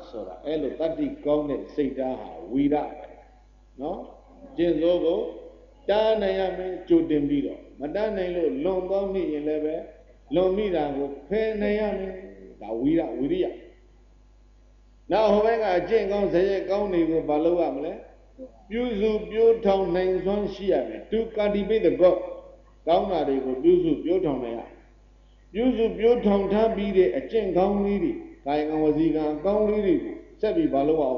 ဆိုတာအဲ့လိုတတ္တိကောင်းတဲ့စိတ်ဓာတ်ဟာဝီရပဲနော်ကျင့်စိုးကိုတားနိုင်ရမယ်ကြိုတင်ပြီးတော့မတားနိုင်လို့လွန်သွားမိရင်လည်းပဲလွန်မိတာကိုဖယ်နိုင်ရမယ်ဒါဝီရိယနောက်ဟိုဘက်ကအကျင့်ကောင်းဇယက်ကောင်းတွေကိုမလုပ်ရမလဲပြုစုပြိုးထောင်နိုင်စွမ်းရှိရမယ် to cultivate the god ကောင်းတာတွေကိုပြုစုပြိုးထောင်နိုင်ရပြုစုပြိုးထောင်ထားပြီးတဲ့အကျင့်ကောင်းလေးတွေကာယကံဝစီကံအကောင်းလေးတွေကိုဆက်ပြီးမလုပ်အောင်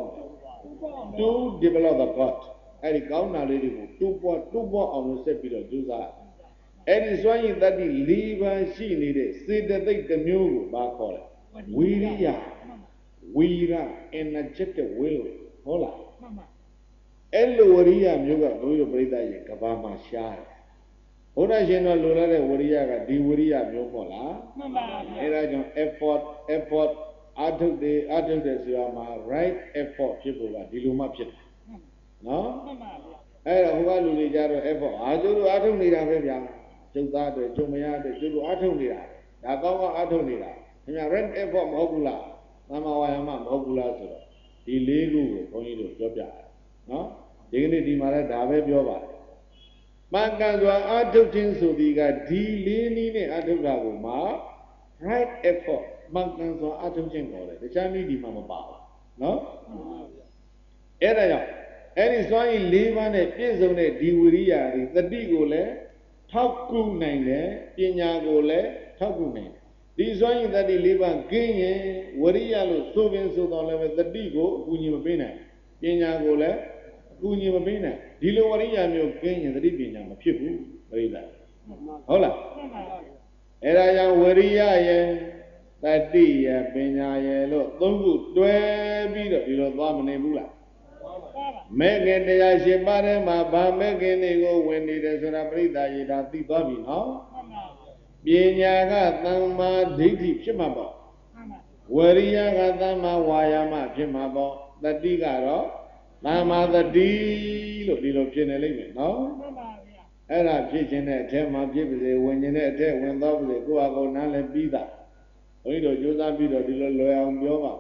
to develop the god အဲ့ဒီကောင်းတာလေးတွေကိုတူပွားအောင်လို့ဆက်ပြီးတော့ကြိုးစားအဲ့ဒီစွမ်းရည်တတ္တိ၄ပါးရှိနေတဲ့စေတသိက်တစ်မျိုးကိုဘာခေါ်လဲဝီရိယဝီရ energetic will ဟုတ်လားအဲ့လိုဝရိယမျိုးကဘုရားပြိဿရဲ့ကဘာမှာရှားတယ်ဘုရားရှင်တော်လိုလားတဲ့ဝရိယကဒီဝရိယမျိုးပေါ့လားမှန်ပါဗျာအဲ့ဒါကြောင့် effort အထုတ်တယ်ဆိုတာမှာ right effort ဖြစ်ဖို့ကဒီလိုမှဖြစ်တယ်နော်မှန်ပါဗျာအဲ့တော့ဟိုကလူတွေကြတော့ effort ကျိုးတို့အထုတ်နေတာပဲဗျာကျုပ်သားတွေကျုံမရတဲ့ကျိုးတို့အထုတ်နေတာဒါကောင်းအထုတ်နေတာခင်ဗျာ right effort မဟုတ်ဘူးလားသမ္မာဝါယာမမဟုတ်ဘူးလားဆိုတော့ဒီလေးခုကိုဘုန်းကြီးတို့ပြောပြတယ်နော်ဒီကနေ့ဒီမှာလည်းဒါပဲပြောပါတယ်မှန်ကန်စွာအထုတ်ခြင်းဆိုဒီကဒီလေးနည်းနဲ့အထုတ်တာကိုမှာ right effort မှန်ကန်စွာအထုတ်ခြင်းခေါ်တယ်တခြားနည်းဒီမှာမပါဘူးနော်အဲ့ဒါကြောင့်အဲ့ဒီစွမ်းရည်၄ပါးနဲ့ပြည့်စုံတဲ့ဒီဝိရိယတွေတတိကိုလည်းထောက်ကူနိုင်တယ်ပညာကိုလည်းထောက်ကူနိုင်တယ်ဒီစွမ်းရည်တတိ၄ပါးကင်းရင်ဝိရိယလို့ဆိုပင်ဆိုတော့လည်းတတိကိုအကူအညီမပေးနိုင်ပညာကိုလည်းအကူအညီမပေးနိုင်ဒီလိုဝိရိယမျိုးကင်းရင်တတိပညာမဖြစ်ဘူးပြိဿဟုတ်လားအဲ့ဒါကြောင့်ဝိရိယရဲ့တတိရဲ့ပညာရဲ့လို့သုံးခုတွဲပြီးတော့ဒီလိုသွားမနေဘူးလားမဲ့ခင်တရားရှင်ပါးထဲမှာဗာမဲ့ခင်တွေကိုဝင်နေတယ်ဆိုတာပြိဿရေဒါသိသွားပြီနော်ပညာကသမ္မာဒိဋ္ဌိဖြစ်မှာပေါ့ဝရိယကသမ္မာဝါယာမဖြစ်မှာပေါ့တတိကတော့သမ္မာတတိလို့ဒီလိုဖြစ်နေလိမ့်မယ်နော်အဲ့ဒါဖြစ်ခြင်းတဲ့အထက်မှာဖြစ်ပါစေဝင်ခြင်းတဲ့အထက်ဝင်သွားပါစေကိုယ့်အကောင်နားလည်းပြီးတာဘုန်းကြီးတို့ကြိုးစားပြီးတော့ဒီလိုလွယ်အောင်ပြောပါ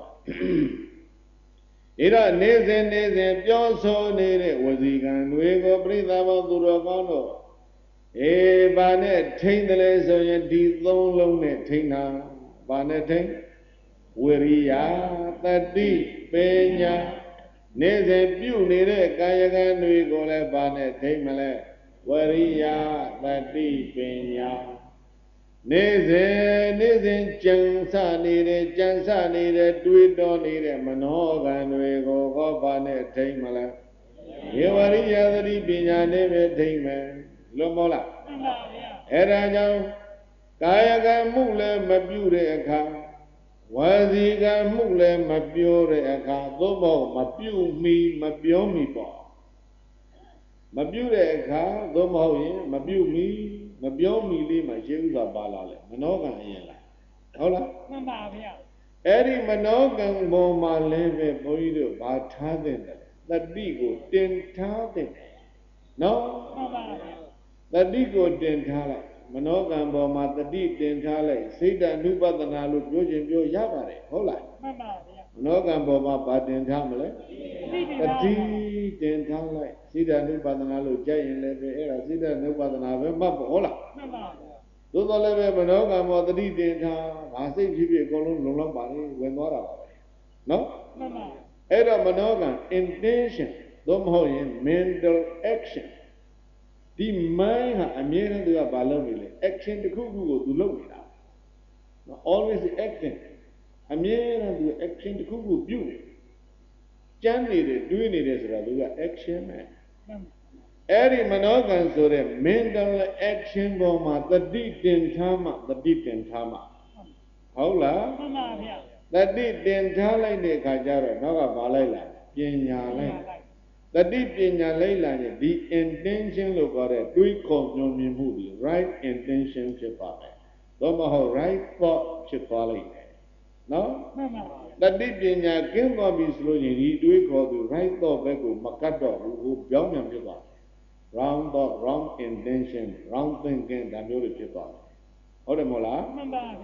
ဒါတော့နေစဉ်ပြောဆိုနေတဲ့ဝစီကံတွေကိုပြိဿဘောသူတော်ကောင်းတို့ဘာနဲ့ထိမ့်တယ်လဲဆိုရင်ဒီသုံးလုံးနဲ့ထိမ့်တာဘာနဲ့ထိမ့်ဝိရိယတတိပညာနေစဉ်ပြုနေတဲ့ကာယကံတွေကိုလည်းဘာနဲ့ထိမ့်မလဲဝရိယတတိပညာနေစဉ်ကြံစနေတဲ့တွေးတောနေတဲ့မနောကံတွေကိုကောဘာနဲ့ထိမ့်မလဲယေဝရိယသတိပညာနဲ့ပဲထိမ့်မယ်လွန်မောလားမှန်ပါဗျာအဲ့ဒါကြောင့်ကာယကံမှုလည်းမပြုတဲ့အခါဝစီကံမှုလည်းမပြောတဲ့အခါသို့မဟုတ်မပြုမီမပြောမီပေါ့မပြုတဲ့အခါသို့မဟုတ်ရင်မပြုမီမပြောမီလေးမှာရှင်းဥစွာပါလာလေမနောကံအရင်လားဟုတ်လားမှန်ပါဗျာအဲ့ဒီမနောကံပေါ်မှာလည်းပဲဘုန်းကြီးတို့ဗာထားတဲ့တတိကိုတင်ထားတဲ့နော်မှန်ပါဗျာတတိကိုတင်ထားလိုက်မနောကံပေါ်မှာတတိတင်ထားလိုက်စိတ်တ ानु ပဒနာလို့ပြောခြင်းပြောရပါတယ်ဟုတ်လားမှန်ပါဗျာမနောကံပေါ်မှာဗာတင်ထားမလဲတတိတင်ထားလိုက်စိတ်တ ानु ပဒနာလို့ကြိုက်ရင်လည်းပဲအဲ့ဒါစိတ်တ ानु ပဒနာပဲမှတ်ဖို့ဟုတ်လားမှန်ပါဗျာသို့တော်လည်းပဲမနောကံပေါ်တတိတင်ထားငါစိတ်ဖြစ်အကုန်လုံးလုံလောက်ပါလေဝင်သွားတာပါပဲနော်မှန်ပါအဲ့တော့မနောကံ intention သို့မဟုတ်ရင် mental action ဒီ mind ဟာအမြဲတမ်းသူကဘာလုပ်နေလဲ action တစ်ခုခုကိုသူလုပ်နေတာ always acting အမြဲတမ်းသူ action တစ်ခုခုပြုနေကြမ်းနေတယ်တွေးနေတယ်ဆိုတာသူက action ပဲအဲ့ဒီမနောကံဆိုတဲ့ mental action ပေါ်မှာတတိတင်ထားမှဟုတ်လားမှန်ပါဗျာတတိတင်ထားလိုက်တဲ့အခါကျတော့နောက်ကဘာလိုက်လာပညာလိုက်တတိပညာလိုက်လာရင်ဒီ intention လို့ခေါ်တဲ့တွေးခေါ်ညွှန်မြင်မှုဒီ right intention ဖြစ်ပါမယ်သို့မဟုတ် right thought ဖြစ်သွားလိမ့်မယ်နော်မှန်ပါတတိပညာကင်းသွားပြီဆိုလို့ရင်ဒီတွေးခေါ်သူ right thought ဘက်ကိုမကတ်တော့ဘူးဟိုပြောင်းပြန်ဖြစ်သွားတယ် wrong thought wrong intention wrong thinking ဒါမျိုးတွေဖြစ်သွားတယ်ဟုတ်တယ်မို့လားမှန်ပါဗျာ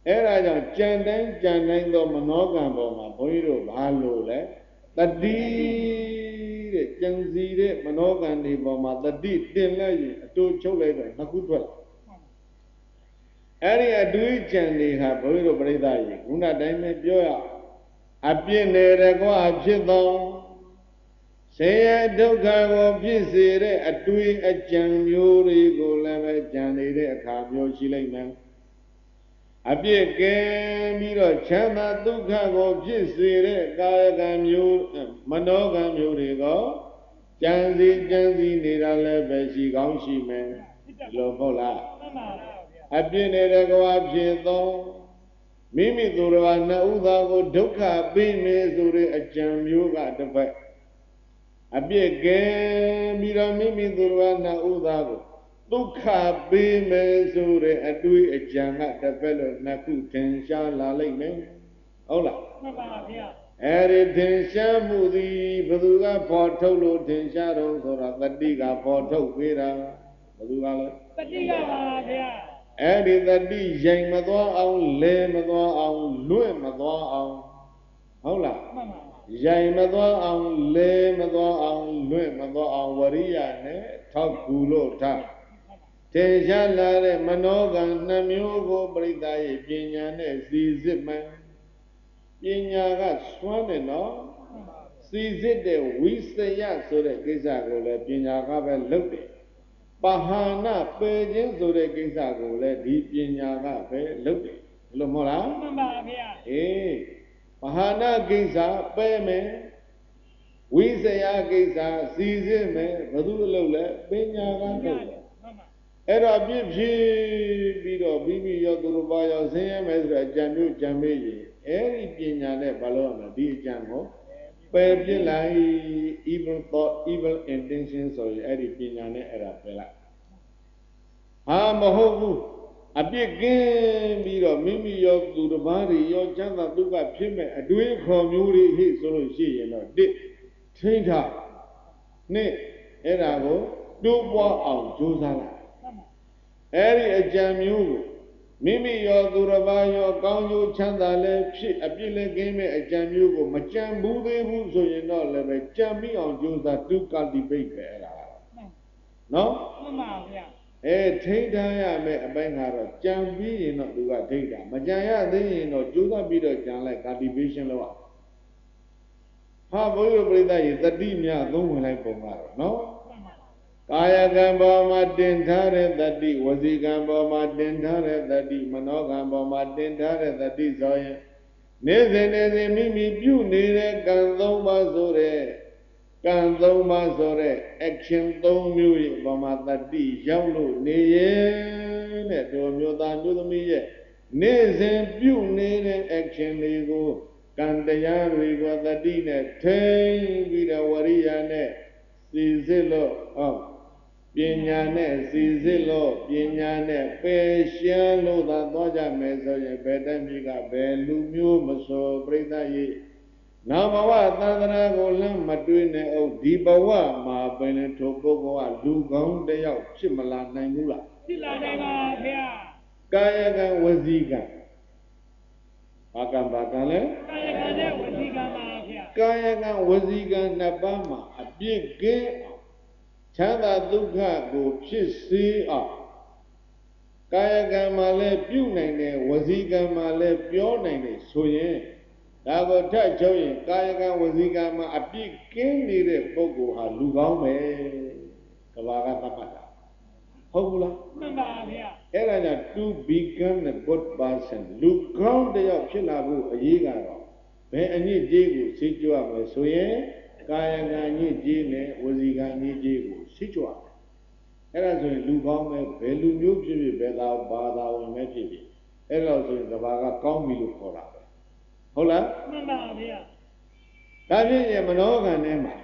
အဲ့ဒါကြောင့်ကြံတိုင်းသောမနောကံပေါ်မှာဘုန်းကြီးတို့ဘာလို့လဲတတိတဲ့ကြံစီတဲ့မနောကံဒီပေါ်မှာတတိတင်လိုက်ရင်အတူချုပ်လိုက်တော့နှစ်ခုထွက်လာအဲ့ဒီအတူကြံတွေဟာဘုန်းကြီးတို့ပြိဿကြီးခုနတိုင်းပဲပြောရအပြစ်နေရကွာဖြစ်သောဆင်းရဲဒုက္ခကိုဖြစ်စေတဲ့အတွေ့အကြံမျိုးတွေကိုလည်းပဲကြံနေတဲ့အခါမျိုးရှိလိမ့်မယ်အပြစ်ကင်းပြီးတော့ချမ်းသာဒုက္ခကိုဖြစ်စေတဲ့ကာယကံမျိုးမနောကံမျိုးတွေကိုကြံစီနေတာလည်းပဲရှိကောင်းရှိမယ်လို့ဟုတ်လားအပြစ်နေတဲ့ကွာဖြစ်သောမိမိသူတော်ဘာနှစ်ဦးသားကိုဒုက္ခပေးနေဆိုတဲ့အကြံမျိုးကတစ်ဖက်အပြစ်ကင်းပြီးတော့မိမိသူတော်ဘာနှစ်ဦးသားကိုဒုက္ခပေးမယ်ဆိုတဲ့အတွေ့အကြံကတစ်ဖက်လို့နှစ်ခုထင်ရှားလာလိမ့်မယ်ဟုတ်လားမှန်ပါဗျာအဲ့ဒီထင်ရှားမှုသည်ဘယ်သူကပေါ်ထုတ်လို့ထင်ရှားတော့ဆိုတာတတိကပေါ်ထုတ်ပေးတာဘယ်သူကလဲတတိကပါဗျာအဲ့ဒီတတိရင်မသွားအောင်လဲမသွားအောင်လွင့်မသွားအောင်ဟုတ်လားမှန်ပါရင်မသွားအောင်လဲမသွားအောင်လွင့်မသွားအောင်ဝရိယနဲ့ထောက်ကူလို့ထားထင်ရှားလာတဲ့မနောကံနှမျိုးကိုပရိသတ်ရဲ့ပညာနဲ့စီစစ်မှန်ပညာကစွမ်းတယ်နော်စီစစ်တဲ့ဝိသယဆိုတဲ့ကိစ္စကိုလည်းပညာကပဲလုပ်တယ်ပဟာနာပေခြင်းဆိုတဲ့ကိစ္စကိုလည်းဒီပညာကပဲလုပ်တယ်ဘယ်လိုမဟုတ်လားမှန်ပါဗျာအေးပဟာနာကိစ္စပဲမယ်ဝိသယကိစ္စစီစစ်မယ်ဘယ်သူလုပ်လဲပညာကလုပ်တယ်အဲ့တော့ပြည့်ဖြည့်ပြီးတော့ပြီးရောသူတို့ဘာရောဆင်းရဲမယ်ဆိုတော့အကြံမျိုးကြံမေးရင်အဲ့ဒီပညာနဲ့ဘာလို့ရမလဲဒီအကြံကိုပယ်ပြစ်လိုက် evil thought evil intention ဆိုရင်အဲ့ဒီပညာနဲ့အဲ့ဒါပယ်လိုက်ဟာမဟုတ်ဘူးအပြစ်ကင်းပြီးတော့မိမိရောသူတစ်ပါးတွေရောချမ်းသာဒုက္ခဖြစ်မဲ့အတွေးခေါ်မျိုးတွေဟိဆိုလို့ရှိရင်တော့တစ်ထိန်းထားနှစ်အဲ့ဒါကိုတိုးပွားအောင်ကြိုးစားလိုက်အဲ့ဒီအကြံမျိုးကိုမိမိရောသူတစ်ပါးရောကောင်းကျိုးချမ်းသာလည်းဖြစ်အပြစ်လည်းကင်းမဲ့အကြံမျိုးကိုမကြံဘူးသေးဘူးဆိုရင်တော့လည်းပဲကြံမိအောင်ကြိုးစားတူကတိပိတ်ပဲအဲ့ဒါနော်မှန်ပါဗျာထိန်းထားရမယ်အပိုင်းကတော့ကြံပြီးရင်တော့သူကထိန်းတာမကြံရသေးရင်တော့ကြိုးစားပြီးတော့ကြံလိုက် cultivation လုပ်ရဟာဘုရားပြိဿရေတတိမြသုံးဝင်လိုက်ပုံကတော့နော်ကာယကံပေါ်မှာတင်ထားတဲ့တတိဝစီကံပေါ်မှာတင်ထားတဲ့တတိမနောကံပေါ်မှာတင်ထားတဲ့တတိဆိုရင်နေစဉ်မိမိပြုနေတဲ့ကံ၃ပါးဆိုတဲ့ကံ၃ပါးဆိုတဲ့ action ၃မျိုးရဲ့ပေါ်မှာတတိရောက်လို့နေရဲ့တဲ့တို့မျိုးသားမျိုးသမီးရဲ့နေစဉ်ပြုနေတဲ့ action တွေကိုကံတရားတွေကိုတတိနဲ့ထိန်းပြီးတော့ဝရိယနဲ့စီစစ်လို့ပညာနဲ့စီစစ်လို့ပညာနဲ့ပယ်ရှင်းလို့သာသွားကြမယ်ဆိုရင်ဘယ်တည်းကဘယ်လူမျိုးမဆိုပြိဿရဲ့နောက်ဘဝသန္တရာကိုလမ်းမတွေးနဲ့အောင်ဒီဘဝမှာပင်ထိုပုဂ္ဂိုလ်ကလူကောင်းတယောက်ဖြစ်မလာနိုင်ဘူးလားဖြစ်လာနိုင်ပါဗျာကာယကံဝစီကံဘာကံလဲကာယကံနဲ့ဝစီကံပါဗျာကာယကံဝစီကံနှစ်ပါးမှာအပြစ်ကင်းချမ်းသာဒုက္ခကိုဖြစ်စေအောင်ကာယကံမှာလည်းပြုနိုင်တယ်ဝစီကံမှာလည်းပြောနိုင်တယ်ဆိုရင်ဒါကိုထပ်ချုပ်ရင်ကာယကံဝစီကံမှာအပြစ်ကင်းနေတဲ့ပုဂ္ဂိုလ်ဟာလူကောင်းပဲကဘာကသတ်မှတ်တာဟုတ်ဘူးလားမှန်ပါဗျာအဲ့ဒါကြောင့် to become a good person လူကောင်းတယောက်ဖြစ်လာဖို့အရေးကတော့ဘယ်အညစ်အကြေးကိုသိကြရမလဲဆိုရင်ကာယကံညစ်ကြေးနဲ့ဝစီကံညစ်ကြေးကိုသိကြရတယ်အဲ့ဒါဆိုရင်လူကောင်းပဲဘယ်လူမျိုးဖြစ်ဖြစ်ဘယ်သာဘာသာဝင်ပဲဖြစ်ဖြစ်အဲ့တော့ဆိုရင်ကဘာကကောင်းပြီလို့ခေါ်တာပဲဟုတ်လားမှန်ပါဗျာဒါဖြင့်မနောကံထဲမှာ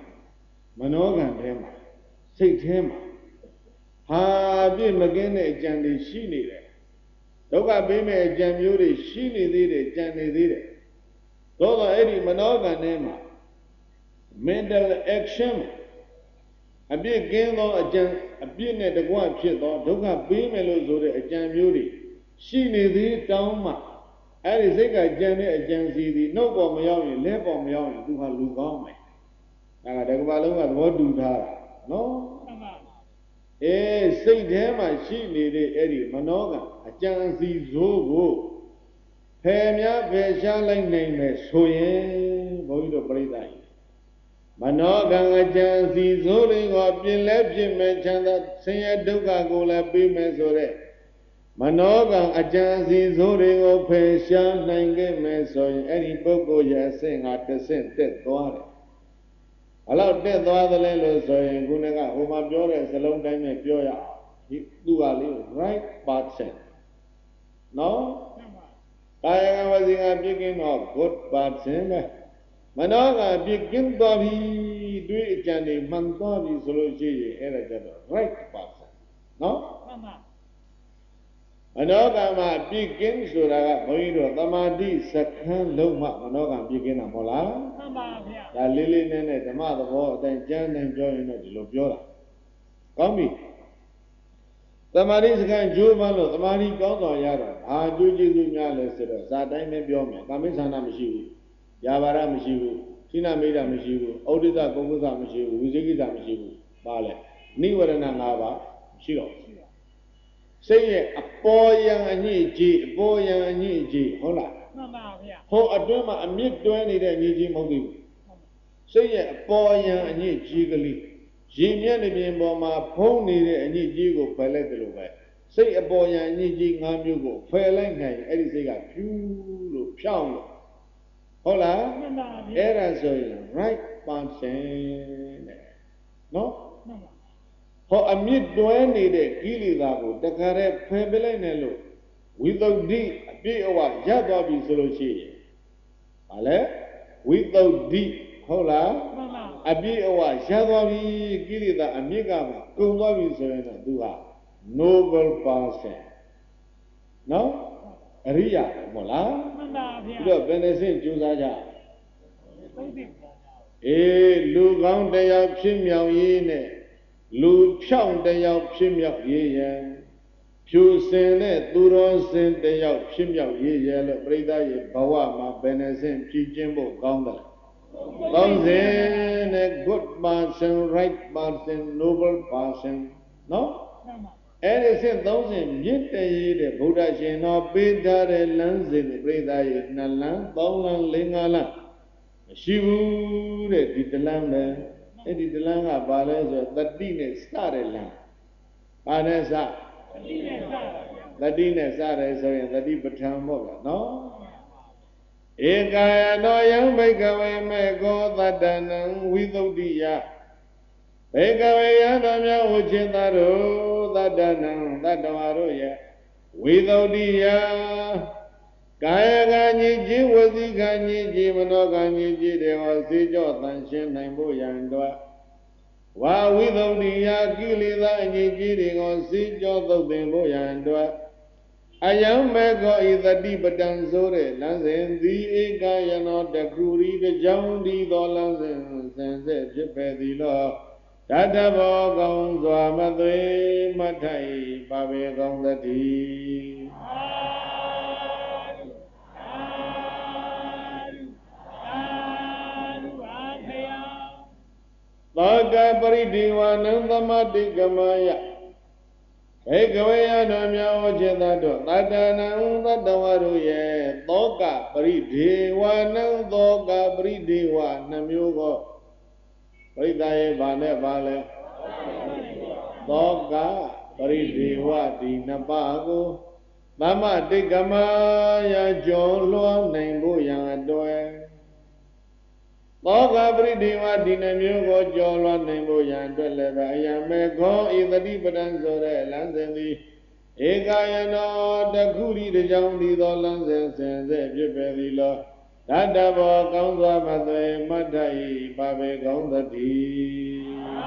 စိတ်ထဲမှာဟာပြည့်မကင်းတဲ့အကြံတွေရှိနေတယ်ဒုက္ခပေးမဲ့အကြံမျိုးတွေရှိနေသေးတယ်ကြံနေသေးတယ်သို့တော့အဲ့ဒီမနောကံထဲမှာ mental action အပြစ်ကင်းသောအကြံအပြစ်နဲ့တကွဖြစ်သောဒုက္ခပေးမယ်လို့ဆိုတဲ့အကြံမျိုးတွေရှိနေသေးတောင်းမှအဲ့ဒီစိတ်ကကြံတဲ့အကြံစီသည်နှုတ်ပေါ်မရောက်ရင်လက်ပေါ်မရောက်ရင်သူဟာလူကောင်းမယ်ဒါကတကဘာလုံးကသဘောတူထားတာနော်စိတ်ထဲမှာရှိနေတဲ့အဲ့ဒီမနောကအကြံစီဇိုးကိုဖယ်များဖယ်ရှားလိုက်နိုင်မယ်ဆိုရင်ဘုန်းကြီးတို့ပြိဿာကြီးမနောကံအကြံစီဇိုးတွေကိုပြင်လဲပြင်မဲ့ချမ်းသာဆင်းရဲဒုက္ခကိုလည်းပြီးမယ်ဆိုတဲ့မနောကံအကြံစီဇိုးတွေကိုဖယ်ရှားနိုင်ခဲ့မယ်ဆိုရင်အဲ့ဒီပုဂ္ဂိုလ်ရဲ့အဆင့်ကတစ်ဆင့်တက်သွားတယ်ဘလောက်တက်သွားသလဲလို့ဆိုရင်ခုနကဟိုမှာပြောတဲ့စလုံးတိုင်းနဲ့ပြောရအောင်ဒီသူကလေး right person နော်ကာယကဝစီကပြည့်ကင်းတော့ good person ပဲမနောကပြည့်ကင်းသွားပြီတွေးအကြံတွေမှန်သွားပြီဆိုလို့ရှိရင်အဲ့ဒါကြတော့ right person နော်မနောကမှာပြည့်ကင်းဆိုတာကဘုန်းကြီးတို့သမာဓိစခန်းလုံးမှမနောကပြည့်ကင်းတာမဟုတ်လားမှန်ပါဗျာဒါလေးလေးနဲ့ဓမ္မသဘောအတိုင်းကျမ်းတိုင်းပြောရင်တော့ဒီလိုပြောတာကောင်းပြီသမာဓိစခန်းကျိုးမှလို့သမာဓိကောင်းဆောင်ရတော့ဘာကျိုးကျေးဇူးများလဲဆိုတော့ဇာတိုင်းပဲပြောမယ်ကာမိသနာမရှိဘူးယာဘာရမရှိဘူးသီလမေတ္တာမရှိဘူးဩဒိတကုက္ကုသမရှိဘူးဝိသေကိစ္စမရှိဘူးပါလဲနိဝရဏ၅ပါးရှိတော့စိတ်ရဲ့အပေါ်ယံအညစ်အကြေးအပေါ်ယံအညစ်အကြေးဟုတ်လားမှန်ပါဗျာဟိုအတွင်းမှာအမြင့်တွဲနေတဲ့အညစ်အကြေးမဟုတ်သေးဘူးစိတ်ရဲ့အပေါ်ယံအညစ်အကြေးကလေးရေမျက်နှာပြင်ပေါ်မှာဖုံးနေတဲ့အညစ်အကြေးကိုဖယ်လိုက်တယ်လို့ပဲစိတ်အပေါ်ယံအညစ်အကြေး၅မျိုးကိုဖယ်လိုက်နိုင်အဲ့ဒီစိတ်ကဖြူလို့ဖြောင်းလို့ဟုတ်လားမှန်ပါဗျာအဲ့ဒါဆိုရင် right person တဲ့နော်မှန်ပါဟောအမြင့်တွဲနေတဲ့ကိလေသာကိုတခါတည်းဖယ်ပလိုက်နေလို့ဝိသုဒ္ဓိအပြည့်အဝရသွားပြီဆိုလို့ရှိရင်ဟာလေဝိသုဒ္ဓိဟုတ်လားမှန်ပါအပြည့်အဝရသွားပြီကိလေသာအမြင့်ကမှကုန်သွားပြီဆိုရင်တော့သူဟာ noble person နော်အရိယာမဟုတ်လားမှန်ပါဗျာပြီးတော့ဘယ်နှစင်းကြိုးစားကြလူကောင်းတရားဖြစ်မြောက်ရေးနဲ့လူဖြောင့်တယောက်ဖြစ်မြောက်ရေးရန်ဖြူစင်တဲ့သူတော်စင်တယောက်ဖြစ်မြောက်ရေးရန်လို့ပြိဿရဲ့ဘဝမှာဘယ်နှစင်းဖြည့်ခြင်းဖို့ကောင်းတယ်ကောင်းစဉ်နဲ့ good person right person noble person နော်အဲ့ဒီစစ်သုံးစဉ်မြင့်တရေးတဲ့ဗုဒ္ဓရှင်တော်ပေးထားတဲ့လမ်းစဉ်ပြိဿရဲ့2လမ်း3လမ်း4 5လမ်းမရှိဘူးတဲ့ဒီတလမ်းပဲအဲ့ဒီတလမ်းကဘာလဲဆိုတော့တတိနဲ့စတဲ့လမ်းဘာနဲ့စတတိနဲ့စတယ်ဆိုရင်တတိပဋ္ဌာန်ပေါ့ဗျာနော်ဧကာယနောယံဘိကဝေမေကောသတ္တနံဝိသုဒ္ဓိယဘေကဝေယံတော်များဝချင်သာတို့သတ္တနံသတ္တဝါတို့ရဲ့ဝိသုဒ္ဓိယကာယကညစ်ကြေးဝစီကညစ်ကြေးမနောကညစ်ကြေးတွေဟောစေကြောတန်ရှင်းနိုင်ဖို့ရန်အတွက်ဝါဝိသုဒ္ဓိယကိလေသာအညစ်ကြေးတွေကိုစေကြောသုတ်သင်ဖို့ရန်အတွက်အယံမေကောဤတတိပတံဆိုတဲ့လမ်းစဉ်သည်ဧကယနောတခုရီတကြောင်းဒီသောလမ်းစဉ်စင်စစ်ဖြစ်ပေသည်လောတတဘောကောင်းစွာမသွေမထိုင်ပါပေကောင်းသတည်းသောကပရိဒီဝနံသမတိကမယဘေကဝေယတော်များဝจิตတို့တတ္တနံသတ္တဝါတို့ရဲ့သောကပရိဒီဝနံသောကပရိဒီဝနှမျိုးကိုပရိသယေဘာနဲ့ဘာလဲသောကပရိဒီဝဒီနှစ်ပါးကိုသမတိကမယကျော်လွှမ်းနိုင်ဖို့ရန်အတွက်သောကပရိဒီဝဒီနှမျိုးကိုကျော်လွှမ်းနိုင်ဖို့ရန်အတွက်လည်းပဲအယံမေခောဤတတိပဒံဆိုတဲ့လမ်းစဉ်သည်ဧကယနောတခုရီတကြောင်ဒီသောလမ်းစဉ်စင်စစ်ဖြစ်ပေသည်လောတတ္တဘောကောင်းစွာမသွေမတ္ထဤပါပေကောင်းသတည်း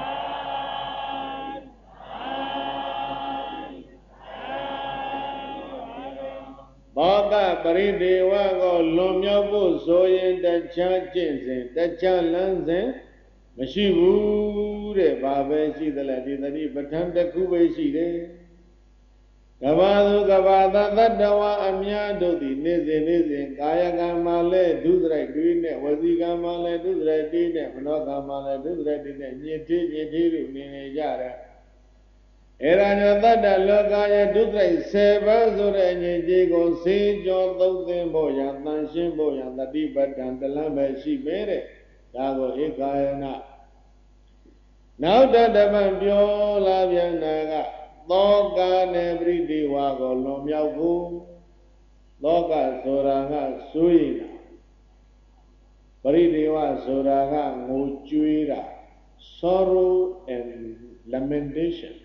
သောကပရိဒေဝကိုလွန်မြောက်ဖို့ဆိုရင်တခြားကျင့်စဉ်တခြားလမ်းစဉ်မရှိဘူးတဲ့ဘာပဲရှိသလဲဒီတတိပဋ္ဌာန်တစ်ခုပဲရှိတယ်ကဘာသူကဘာသာတတ္တဝါအများတို့သည်နေ့စဉ်ကာယကံမှာလည်းဒုစရိုက်တွေးနဲ့ဝစီကံမှာလည်းဒုစရိုက်တွေးနဲ့မနောကံမှာလည်းဒုစရိုက်တွေးနဲ့ညစ်ထေးလို့နေနေကြတယ်အဲ့ဒါကြောင့်တတ္တလောကရဲ့ဒုစရိုက်10ပါးဆိုတဲ့အငြိကြီးကိုစေကြောသုံးသင်ဖို့ရန်တန်ရှင်းဖို့ရန်တတိပဋ္ဌာန်တလမ်းပဲရှိမဲတဲ့ဒါကိုဧကာယနာနောက်တပံပြောလာပြန်တာကသောကနဲ့ပရိဒီဝါကိုလွန်မြောက်ဖို့သောကဆိုတာကစိုးရိမ်တာပရိဒီဝါဆိုတာကငိုကြွေးတာ sorrow and lamentation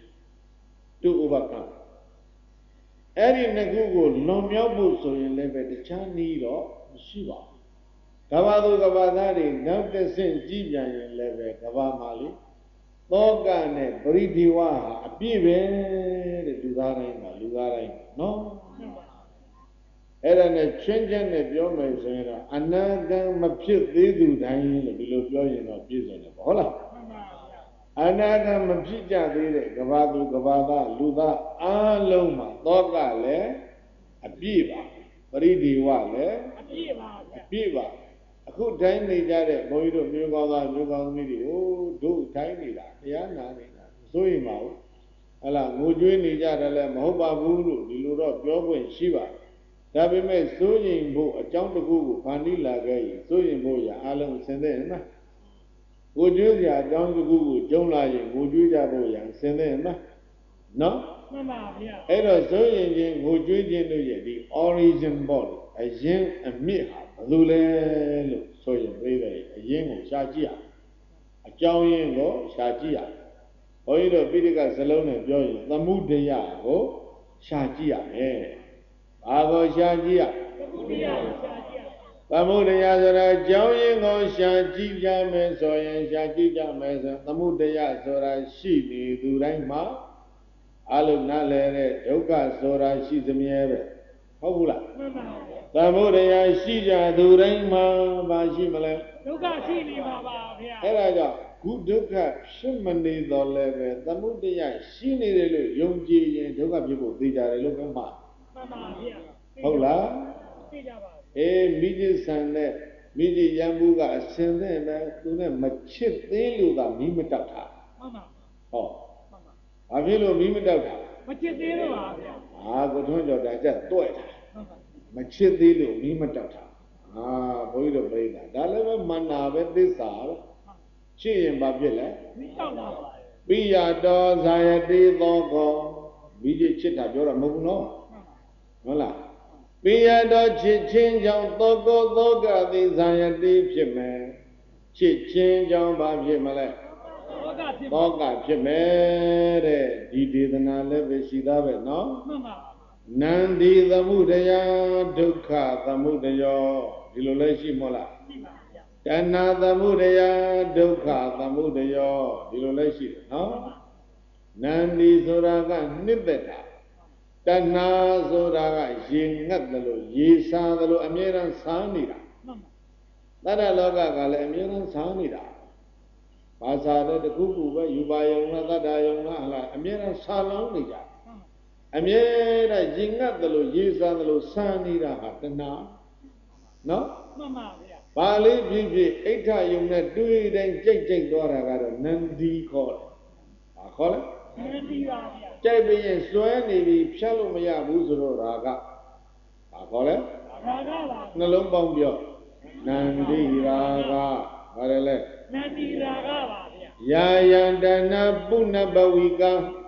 to overcome အဲ့ဒီနှစ်ခုကိုလွန်မြောက်ဖို့ဆိုရင်လည်းပဲတခြားနည်းတော့မရှိပါဘူးကဘာသူကဘာသားတွေနောက်တစ်ဆင့်ကြည့်ပြန်ရင်လည်းပဲကဘာမှာလေသောကနဲ့ပရိဒီဝါဟာအပြည့်ပဲတဲ့လူသားတိုင်းမှာလူသားတိုင်းနော်အဲ့ဒါနဲ့ချင်းချင်းနဲ့ပြောမယ်ဆိုရင်တော့အနာဂံမဖြစ်သေးသူတိုင်းလို့ဒီလိုပြောရင်တော့ပြည့်စုံတယ်ပေါ့ဟုတ်လားအနာဂံမဖြစ်ကြသေးတဲ့ကဘာသူကဘာသားလူသားအားလုံးမှာသောကလည်းအပြည့်ပါပရိဒီဝါလည်းအပြည့်ပါအပြည့်ပါအခုတိုင်းနေကြတဲ့ဘုန်းကြီးတို့မျိုးကောင်းသားမျိုးကောင်းသမီးတွေဟိုတို့တိုင်းနေတာတရားနာနေတာစိုးရင်မဟုတ်ဟလာငိုကြွေးနေကြတယ်လည်းမဟုတ်ပါဘူးလို့ဒီလိုတော့ပြောခွင့်ရှိပါတယ်ဒါပေမဲ့စိုးရင်ဖို့အကြောင်းတစ်ခုကိုဖန်တီးလာခဲ့ရင်စိုးရင်ဖို့ရအားလုံးဆင်တဲ့နော်ငိုကြွေးစရာအကြောင်းတစ်ခုကိုကြုံလာရင်ငိုကြွေးကြဖို့ရဆင်တဲ့နော်နော်မှန်ပါဗျာအဲ့တော့စိုးရင်ချင်းငိုကြွေးခြင်းတို့ရဲ့ဒီ origin ပေါ့လေအရင်အမြစ်ဟာဘယ်လိုလဲလို့ဆိုရင်ပြိတယ်အရင်ကိုရှားကြည့်ရအကြောင်းရင်းကိုရှားကြည့်ရဘုန်းကြီးတို့ပိဋကစလုံးနဲ့ပြောရင်သမုဒယကိုရှားကြည့်ရမယ်ဘာကိုရှားကြည့်ရသမုဒယကိုရှားကြည့်ရသမုဒယဆိုတာအကြောင်းရင်းကိုရှားကြည့်ကြမယ်ဆိုရင်ရှားကြည့်ကြမယ်ဆိုသမုဒယဆိုတာရှိနေသူတိုင်းမှာအလုံးနားလဲတဲ့ဒုက္ခဆိုတာရှိသမျှပဲဟုတ်ဘူးလားမှန်ပါဗျာသမုဒယရှိကြသူတိုင်းမှာဘာရှိမလဲဒုက္ခရှိနေပါပါဗျာအဲ့ဒါကြောင့်ခုဒုက္ခဖြစ်မနေတော့လည်းပဲသမုဒယရှိနေတယ်လို့ယုံကြည်ရင်ဒုက္ခဖြစ်ဖို့သိကြတယ်လို့ပဲမှာမှန်ပါဗျာဟုတ်လားသိကြပါမိจิဆန်နဲ့မိจิရံမှုကအစင်တဲ့နဲ့သူနဲ့မချစ်သေးလို့သာမိမတောက်တာမှန်ပါဟောမှန်ပါဘာဖြစ်လို့မိမတောက်တာမချစ်သေးလို့ပါဗျာကိုထွန်းကျော်ဒါကြက်တွဲ့တာမချစ်သေးလို့မိမတောက်တာဘုန်းကြီးတို့ပြိတာဒါလည်းပဲမန္နာပဲသစ္စာပဲချစ်ရင်ဘာဖြစ်လဲမိတောက်တာပါပိယတော်ဇာယတိသောကောမိจิချစ်တာပြောတာမဟုတ်ဘူးနော်ဟုတ်လားပိယတော်ချစ်ချင်းကြောင့်သောကောသောကတိဇာယတိဖြစ်မယ်ချစ်ချင်းကြောင့်ဘာဖြစ်မလဲသောကဖြစ်မယ်တဲ့ဒီဒေသနာလည်းပဲရှိသားပဲနော်မှန်ပါနန္ဒီသမုဒယဒုက္ခသမုဒယောဒီလိုလဲရှိမို့လားရှိပါဗျာတဏှာသမုဒယဒုက္ခသမုဒယောဒီလိုလဲရှိတယ်နော်နန္ဒီဆိုတာကနှစ်သက်တာတဏှာဆိုတာကရေငတ်တယ်လို့ရေစားတယ်လို့အမြဲတမ်းစားနေတာတတ္တလောကကလည်းအမြဲတမ်းစားနေတာဘာသာတဲ့တခုခုပဲယူပါယုံလားတတ္တယုံလားဟလားအမြဲတမ်းစားလုံးနေကြအမြဲတမ်းရင်ငတ်တယ်လို့ရေစားတယ်လို့စားနေတာဟာတဏှာနော်မှန်ပါဗျာဘာလေးဖြစ်ဖြစ်အိဋ္ဌယုံနဲ့တွေးတိုင်းကြိတ်သွားတာကတော့နန္ဒီခေါ်တယ်ဘာခေါ်လဲနန္ဒီပါဗျာကြိုက်ပြီးရင်စွဲနေပြီဖြတ်လို့မရဘူးဆိုတော့ရာဂဘာခေါ်လဲရာဂပါနှလုံးပေါင်းပြောနန္ဒီရာဂဘာလဲနန္ဒီရာဂပါဗျာယာယံတဏပုဏ္ဏဘဝိက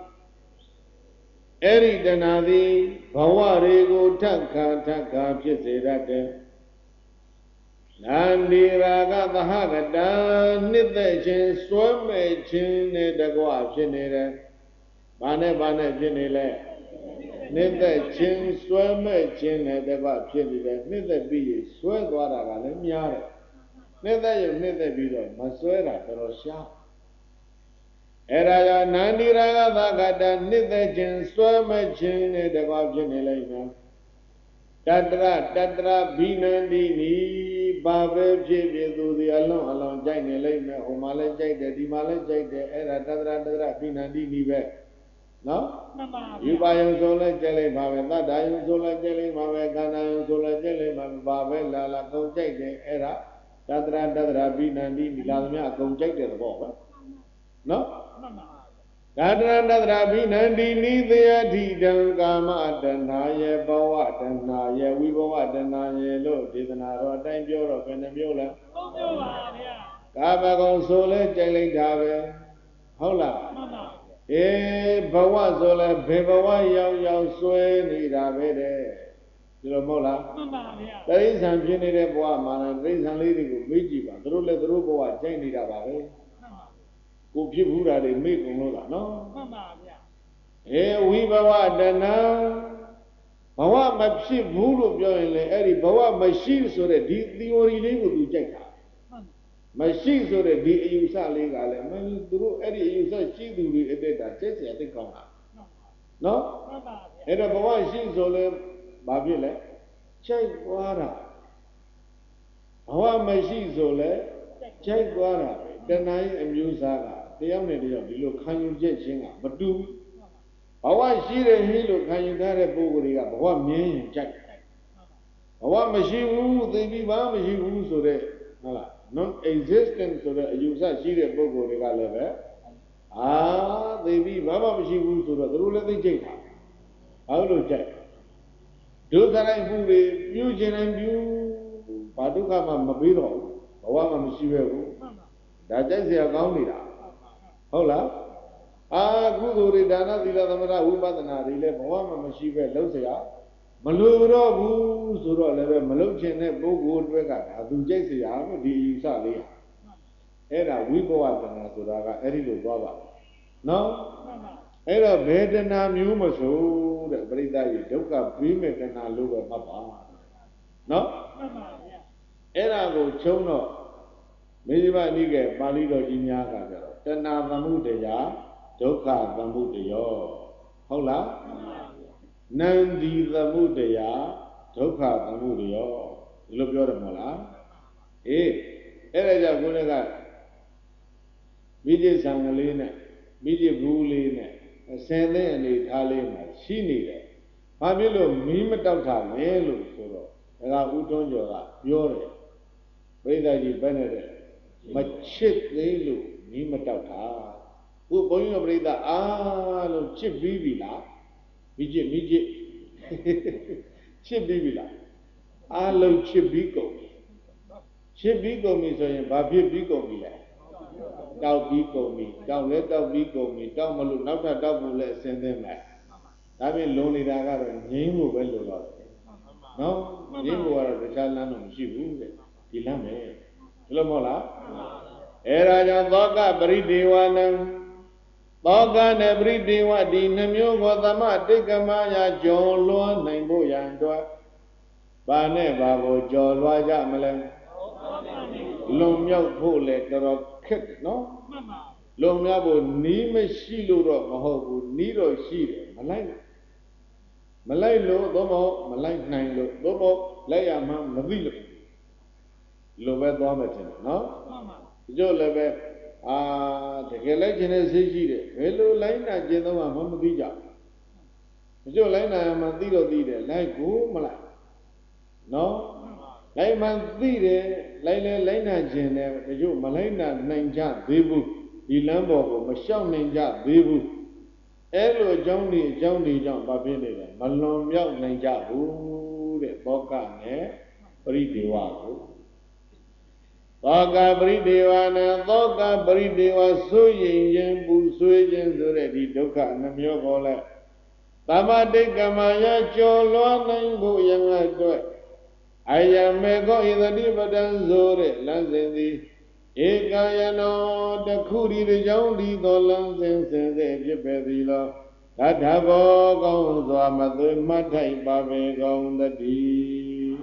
အဲ့ဒီတဏှာသည်ဘဝတွေကိုထပ်ခါဖြစ်စေတတ်တယ်နန္ဒီရာဂသဟကတံနှစ်သက်ခြင်းစွဲမဲ့ခြင်းနဲ့တကွဖြစ်နေတယ်ဘာနဲ့ဖြစ်နေလဲနှစ်သက်ခြင်းစွဲမဲ့ခြင်းနဲ့တကွဖြစ်နေတယ်နှစ်သက်ပြီးရင်စွဲသွားတာကလည်းများတယ်နှစ်သက်ရင်နှစ်သက်ပြီးတော့မစွဲတာတော်ရှားအဲ့ဒါကြောင့်နန္ဒီရာဂသကတနှစ်သက်ခြင်းစွဲမဲ့ခြင်းနဲ့တကွဖြစ်နေလိမ့်မယ်တတရဘိနန္ဒီနီဘာပဲဖြစ်သူဒီအလုံးကြိုက်နေလိမ့်မယ်ဟိုမှာလည်းကြိုက်တယ်ဒီမှာလည်းကြိုက်တယ်အဲ့ဒါတတရဘိနန္ဒီနီပဲနော်ယူပါယုံဆိုလဲကျဲလိုက်ပါပဲသတ္တယုံဆိုလဲကျဲလိုက်ပါပဲခန္ဓာယုံဆိုလဲကျဲလိုက်ပါပဲဘာပဲလာလာကုန်ကြိုက်တယ်အဲ့ဒါတတရာဘိနန္တိဒီလာသမျှအကုန်ကြိုက်တဲ့သဘောပဲနော်တတရာဘိနန္တိနိသယတိတံကာမတဏ္ဍာယေဘဝတဏ္ဍာယေဝိဘဝတဏ္ဍာယေလို့ဒေသနာတော်အတိုင်းပြောတော့ဘယ်နှမျိုးလဲသုံးမျိုးပါဗျာကာမဂုဏ်ဆိုလဲကြိုက်လိုက်တာပဲဟုတ်လားဘဝဆိုလဲဘယ်ဘဝရောက်ဆွဲနေတာပဲတဲ့ဒီလိုမဟုတ်လားမှန်ပါဗျာတိရစ္ဆာန်ဖြစ်နေတဲ့ဘဝမှာလည်းတိရစ္ဆာန်လေးတွေကိုမေ့ကြည့်ပါသူတို့လည်းသူတို့ဘဝကြိုက်နေတာပါပဲမှန်ပါကိုဖြစ်ဘူးတာတွေမေ့ကုန်လို့လားနော်မှန်ပါဗျာဝိဘဝတဏ္ဍဘဝမဖြစ်ဘူးလို့ပြောရင်လေအဲ့ဒီဘဝမရှိဆိုတဲ့ဒီ theory လေးကိုသူကြိုက်တာမရှိဆိုတဲ့ဒီအယူဆလေးကလည်းမင်းသူတို့အဲ့ဒီအယူဆရှိသူတွေအတက်တာစိတ်เสียတိတ်ကောင်းတာနော်မှန်ပါဗျာအဲ့တော့ဘဝရှိဆိုလဲဘာဖြစ်လဲကြိုက်သွားတာဘဝမရှိဆိုလဲကြိုက်သွားတာပဲတဏှာရဲ့အမျိုးအစားကတယောက်နဲ့တယောက်ဒီလိုခံယူချက်ချင်းကမတူဘူးဘဝရှိတယ်ဟိလို့ခံယူထားတဲ့ပုဂ္ဂိုလ်တွေကဘဝမြင်ရင်ကြိုက်ဘဝမရှိဘူးသိပြီးဘာမရှိဘူးဆိုတဲ့ဟုတ်လားnon existent ဆိုတဲ့အယူဆရှိတဲ့ပုဂ္ဂိုလ်တွေကလည်းပဲသိပြီးဘာမှမရှိဘူးဆိုတော့သူတို့လည်းသိကြိတ်တာဘာလို့ကြိုက်ဒုက္ခတိုင်းမှုတွေပြုခြင်းတိုင်းပြုဘာဒုက္ခမှမပေးတော့ဘူးဘဝမှမရှိပဲဘူးဒါကြိုက်เสียကောင်းနေတာဟုတ်လားကုသိုလ်တွေဒါနသီလသမထဝိပဿနာတွေလည်းဘဝမှမရှိပဲလုံးเสียမလို့တော့ဘူးဆိုတော့လည်းပဲမလုံချင်တဲ့ပုဂ္ဂိုလ်တွေကဒါသူကြိတ်เสียလို့ဒီအယူဆလေးအဲ့ဒါဝိဘဝတဏ္ဍဆိုတာကအဲ့ဒီလိုသွားပါနော်အဲ့တော့ဘယ်တဏ္ဍမျိုးမဆိုတဲ့ပရိသတ်ကြီးဒုက္ခပြီးမဲ့တဏ္ဍလို့ပဲမှတ်ပါနော်အဲ့ဒါကိုခြုံတော့မေဇိမနိကေပါဠိတော်ကြီးများကကြတော့တဏ္ဍသမုဒယဒုက္ခသမုဒယောဟုတ်လားနန္ဒီသမုဒယဒုက္ခသမုဒယောဒီလိုပြောတယ်မဟုတ်လားအဲ့ဒါကြောင့်ကိုယ်ကမိจิตဆံကလေးနဲ့မိจิตဘူးလေးနဲ့ဆင်တဲ့အနေထားလေးမှာရှိနေတယ်ဘာဖြစ်လို့မီးမတောက်တာလဲလို့ဆိုတော့ဒါကဥတွန်းကျော်ကပြောတယ်ပြိဿကြီးဘယ်နဲ့တဲ့မချစ်သေးလို့မီးမတောက်တာဘုန်းကြီးတို့ပြိဿအားလုံးချစ်ပြီးပြီလားမိจิตချစ်ပြီးပြီလားအားလုံးချစ်ပြီးကုန်ချစ်ပြီးကုန်ပြီဆိုရင်ဘာဖြစ်ပြီးကုန်ပြီလဲတောက်ပြီးကုန်ပြီတောက်လဲတောက်ပြီးကုန်ပြီတောက်မလို့နောက်ထပ်တောက်ဖို့လဲအစင်းသင်းမယ်ဒါပြင်လုံနေတာကတော့ငြိမ်းဖို့ပဲလိုတော့တယ်နော်ငြိမ်းဖို့ကတော့တခြားလမ်းတော့မရှိဘူးတဲ့ဒီလမ်းပဲဒီလိုမဟုတ်လားအဲ့ဒါကြောင့်သောကပရိဒေဝနံသောကနဲ့ပရိဒေဝဒီနှမျိုးကိုသမတိတ်ကမယာကျော်လွှားနိုင်ဖို့ရန်အတွက်ဘာနဲ့ဘာကိုကျော်လွှားကြမလဲလွန်မြောက်ဖို့လေတော်တော်ခက်တယ်နော်လွန်မြောက်ဖို့နီးမရှိလို့တော့မဟုတ်ဘူးနီးတော့ရှိတယ်မလိုက်လို့သို့မဟုတ်မလိုက်နိုင်လို့သို့မဟုတ်လိုက်ရမှမသိလို့လိုပဲသွားမယ်ထင်တယ်နော်ဒီလိုလည်းပဲတကယ်လိုက်ခြင်းနဲ့စိတ်ရှိတယ်ဘယ်လိုလိုက်နာခြင်းတော့မှမသိကြဘူးဒီလိုလိုက်နာမှသိတော့သိတယ်လိုက်ကိုမလိုက်နော်လိုက်မှသိတယ်လိုက်လဲလိုက်နာခြင်းနဲ့ဒီလိုမလိုက်နာနိုင်ကြသေးဘူးဒီလမ်းပေါ်ကိုမလျှောက်နိုင်ကြသေးဘူးအဲ့လိုအကြောင်းတွေကြောင့်ဘာဖြစ်နေလဲမလွန်မြောက်နိုင်ကြဘူးတဲ့ဘောကနဲ့ပရိဒေဝကိုသောကပရိဒေဝနာသောကပရိဒေဝဆိုရင်ရင်ပူဆွေးခြင်းဆိုတဲ့ဒီဒုက္ခနှမျိုးပေါ်လဲသမတိကမယကျော်လွှားနိုင်ဖို့ရငတ်အတွက်အယမေကောဣသတိပတံဆိုတဲ့လမ်းစဉ်သည်ဧကယနောတခုဒီကြောင့်ဒီတော်လမ်းစဉ်စဉ်ဖြစ်ပေသည်လောတထဘောကောင်းစွာမသွေမထိုက်ပါပေကောင်းတည်း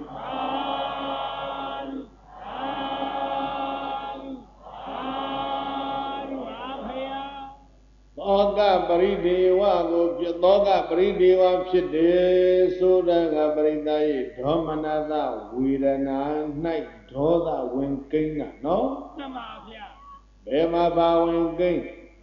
သောကပရိဒေဝကိုဖြစ်သောကပရိဒေဝဖြစ်တယ်ဆိုတာကပရိသတ်၏ဒေါမနတဝေဒနာ၌ဒေါသဝင်ကိန်းကနော်မှန်ပါဗျာဘယ်မှာပါဝင်ကိန်း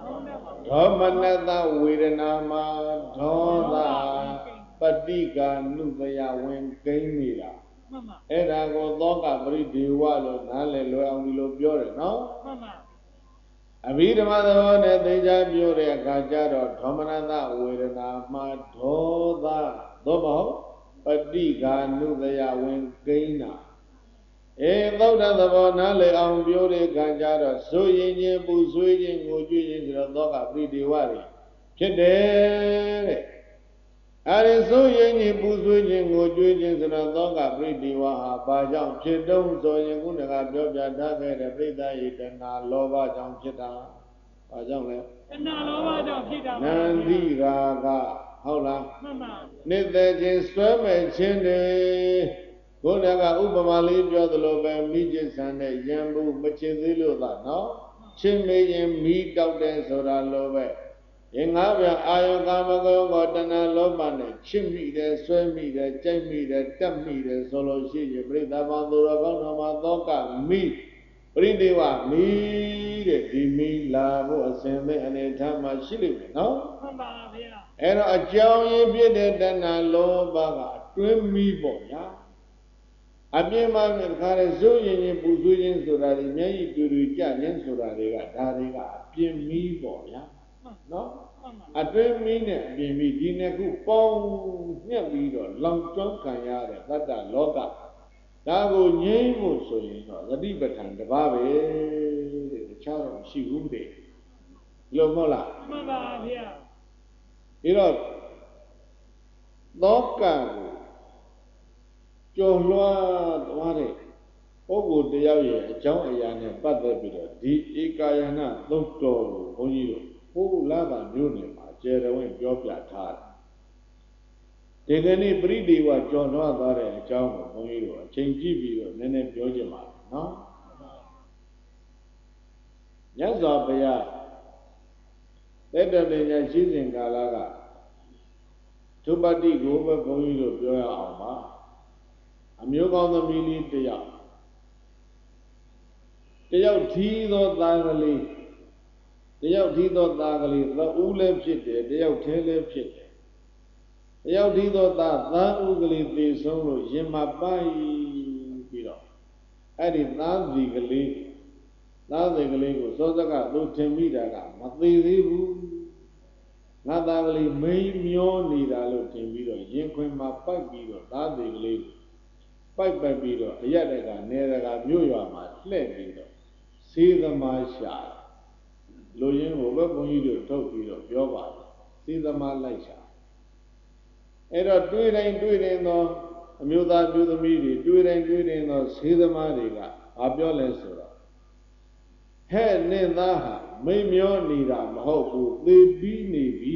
ဒေါမနတဝေဒနာမှာဒေါသပฏิကာနုတယဝင်ကိန်းနေတာအဲ့ဒါကိုသောကပရိဒေဝလို့နားလည်လွယ်အောင်ဒီလိုပြောတယ်နော်အဘိဓမ္မာသဘောနဲ့သိကြပြောတဲ့အခါကျတော့ဒေါမနတဝေဒနာမှာဒေါသသို့မဟုတ်ပฏิကာနုတယဝင်ကိန်းတာသုဒ္ဓသဘောနားလေအောင်ပြောတဲ့ခံကြတော့ဆိုရင်ချင်းပူဆွေးခြင်းငိုကြွေးခြင်းဆိုတော့သောကပရိဒေဝတွေဖြစ်တယ်တဲ့အဲဒီဆိုရင်ချင်းပူဆွေးခြင်းငိုကြွေးခြင်းဆိုတော့သောကပရိဒေဝဟာဘာကြောင့်ဖြစ်တုံးဆိုရင်ခုနကပြောပြထားခဲ့တဲ့ပြိဿယေတနာလောဘကြောင့်ဖြစ်တာဘာကြောင့်လဲတဏှာလောဘကြောင့်ဖြစ်တာနန္တိရာဂဟုတ်လားမှန်ပါနိတ္တခြင်းစွဲမဲ့ခြင်းတွေဘုရားကဥပမာလေးပြောသလိုပဲမိจิตဆန်တဲ့ယံဘူးမချစ်သေးလို့သာနော်ချင်းမေးရင်မိတောက်တယ်ဆိုတာလိုပဲရင်ငါးပြန်အာယုကာမဂုဏ်ကိုတဏှာလောဘနဲ့ချစ်မိတယ်ဆွဲမိတယ်ကြိုက်မိတယ်တက်မိတယ်ဆိုလို့ရှိရင်ပြိဿဘောင်သူတော်ကောင်းတော်မှာသောကမိပရိဒေဝမိတဲ့ဒီမိလာဖို့အစဉ်မဲ့အနေထားမှာရှိလိမ့်မယ်နော်မှန်ပါဗျာအဲ့တော့အကြောင်းရင်းဖြစ်တဲ့တဏှာလောဘကအတွင်းမိပေါ့ဗျာအပြင်းမှတခါလေစိုးရင်ချင်းပူဆွေးခြင်းဆိုတာတွေမျက်ရည်တူကြခြင်းဆိုတာတွေကဒါတွေကအပြင်းမီးပေါ့ဗျာနော်အတွင်းမီးနဲ့အပြင်းမီးဒီနှစ်ခုပေါင်းညှက်ပြီးတော့လောင်ကျွမ်းခံရတဲ့သတ္တလောကဒါကိုငြိမ်းဖို့ဆိုရင်တော့သတိပဋ္ဌာန်တစ်ပါးပဲတဲ့တခြားတော့မရှိဘူးတဲ့လို့မဟုတ်လားမှန်ပါဗျာပြီးတော့သောကကိုကျော်လွှားသွားတဲ့ပုဂ္ဂိုလ်တယောက်ရဲ့အကြောင်းအရာနဲ့ပတ်သက်ပြီးတော့ဒီဧကာယနာသုတ်တော်ကိုဘုန်းကြီးတို့ဘုလာတာမျိုးနယ်မှာကျေတော်ဝင်ပြောပြထားတယ်ဒီကနေ့ပရိဒေဝကျော်လွှားသွားတဲ့အကြောင်းကိုဘုန်းကြီးတို့အချိန်ကြည့်ပြီးတော့နည်းနည်းပြောချင်ပါနော်မြတ်စွာဘုရားတဲ့တပညာရှိစဉ်ကာလကဒုပတိကိုပဲဘုန်းကြီးတို့ပြောရအောင်ပါအမျိုးကောင်းသမီးလေးတယောက်ထီးသောသားကလေးသဦးလည်းဖြစ်တယ်တယောက်ထဲလည်းဖြစ်တယ်တယောက်ထီးသောသားဦးကလေးသေဆုံးလို့ရင်မပိုက်ပြီးတော့အဲ့ဒီသားစီကလေးကိုစောစကသူထင်မိတာကမသေးသေးဘူးငါသားကလေးမိန်မျောနေတာလို့ထင်ပြီးတော့ရင်ခွင်မှာပိုက်ပြီးတော့သားစီကလေးပိုက်ပြီးတော့အရက်တကနေတကမြို့ရွာမှာလှည့်ပြီးတော့စေသမားရှာလူရင်းကိုပဲဘုန်းကြီးတို့ထုတ်ပြီးတော့ပြောပါတယ်စေသမားလိုက်ရှာအဲ့တော့တွေးတိုင်းသောအမျိုးသားမျိုးသမီးတွေတွေးတိုင်းသောစေသမားတွေကဘာပြောလဲဆိုတော့ဟဲ့နင့်သားဟာမိန်မျောနေတာမဟုတ်ဘူးသေပြီးနေပြီ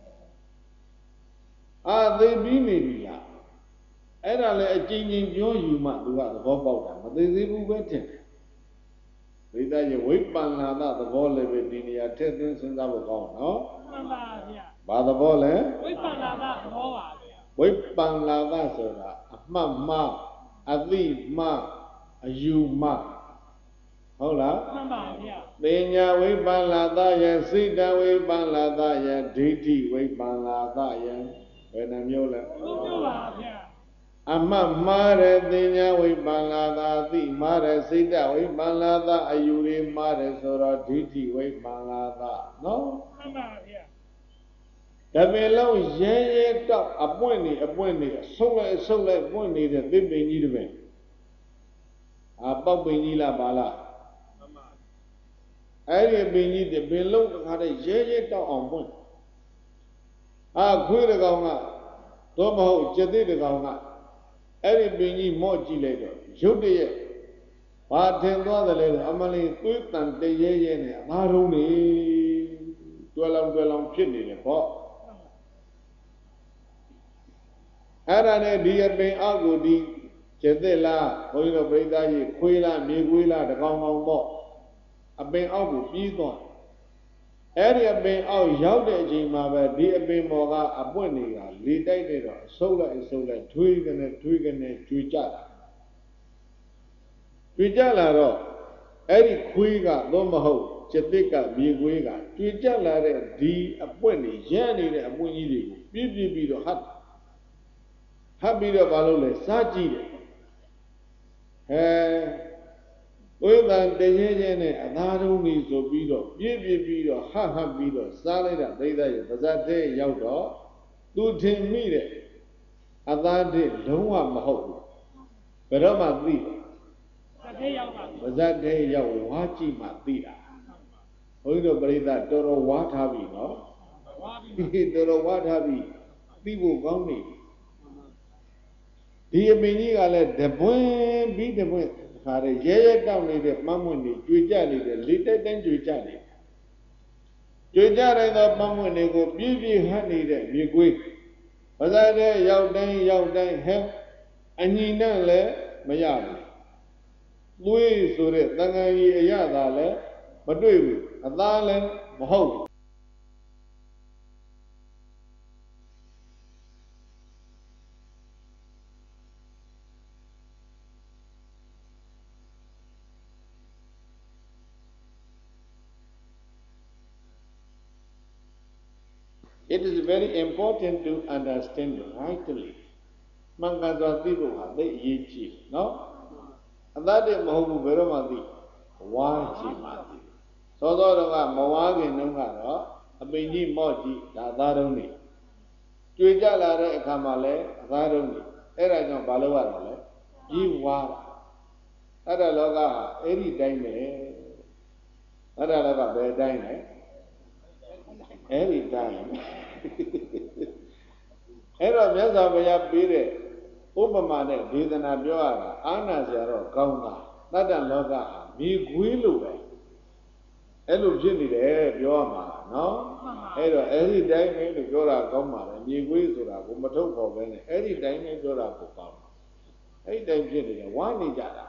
သေပြီးနေပြီလားအဲ့ဒါလည်းအကျဉ်းချင်းပြောယူမှသူကသဘောပေါက်တာမသိသေးဘူးပဲထင်တယ်ဘိသားရဲ့ဝိပ္ပန္နာသဘောလည်းပဲဒီနေရာထည့်သွင်းစဉ်းစားဖို့ကောင်းနော်မှန်ပါဗျာဘာသဘောလဲဝိပ္ပန္နာသဘောပါဗျာဝိပ္ပန္နာသဆိုတာအမှတ်မှအသိမှအယူမှဟုတ်လားမှန်ပါဗျာပညာဝိပ္ပန္နာသရဲ့စိတ်တဝိပ္ပန္နာသရဲ့ဒိဋ္ဌိဝိပ္ပန္နာသရဲ့ဘယ်နှမျိုးလဲဟုတ်ပါဗျာအမှတ်မှားတဲ့ပညာဝိပ္ပန္နာသအသိမှားတဲ့စိတ်တဝိပ္ပန္နာသအယူတွေမှားတယ်ဆိုတော့ဒိဋ္ဌိဝိပ္ပန္နာသနော်မှန်ပါဗျာဒါပေလုံးရဲတောက်အပွင့်နေအဆုပ်လိုက်ပွင့်နေတဲ့သစ်ပင်ကြီးတစ်ပင်ပေါက်ပင်ကြီးလားပါလားမှန်ပါအဲ့ဒီပင်ကြီးတစ်ပင်လုံးတစ်ခါတည်းရဲတောက်အောင်ပွင့်ခွေးတစ်ကောင်ကတော့မဟုတ်ကျက်သေးတစ်ကောင်ကအဲ့ဒီပင်ကြီးမော့ကြည့်လိုက်တော့ရုတ်တရက်ဘာထင်သွားတယ်လဲအမလေးသွေးတန်တရဲနဲ့အသားထုံးနေတွဲလောင်ဖြစ်နေတယ်ပေါ့အဲ့ဒါနဲ့ဒီအပင်အောက်ကိုဒီကျက်သက်လားဘုန်းကြီးတို့ပြိဿကြီးခွေးလားမြေခွေးလားတကောင်ပေါ့အပင်အောက်ကိုပြေးသွားအဲ့ဒီအပင်အောက်ရောက်တဲ့အချိန်မှာပဲဒီအပင်ပေါ်ကအပွင့်တွေကလေတိုက်နေတော့အဆုပ်လိုက်ထွေးကနေကျွေကြလာတော့အဲ့ဒီခွေးကသို့မဟုတ် Chetika Miguega, Twijala, D, a point, Yanni, a Munidi, Bibi, Happy the Valole, Saji. With that, the Yene, Anaruni, Zobido, Bibi, Ha Bido, Salida, Beda, Bazate, Yaudo, do 10 minutes. Adade, Loma Maho, Berama Dida. Bazate, Yawachi Matida. Oido Breda, Doro Watabi, no? Doro Watabi, people Goni. Dear Miniga, the boy be the boy. Had a yay down with the Mamuni, Jujali, the little than Jujali. Jujali, the Mamuni go, Bibi, honey, the Migui. Bazade, Yaudan, Hem, and Yinale, Mayami. Louis Sure, Tangai Yadale, Madui, Adale, Maho. It is very important to understand rightly. Mangaza Tibu, they eat, no? And that is Mahu Veramadi, Waji Mati. So, Mawagi Nungara, a Bini Moji, Dadaroni. Twijala Kamale, Daroni, Erajon Balawale, Yiwa. Ada Loga, any dime, Ada Loga, bedine, any time. Era Yazavaya Bire, Ubamane, Didana Bioara, Anna Zero, Gonga, Nada Loga, Mi Guilu, Elugini, Bioma, no? Era every day made Gora Goma, and Mi Guizura, Gumatoko, and every day made Gora Goma. 8 times in one in Jada.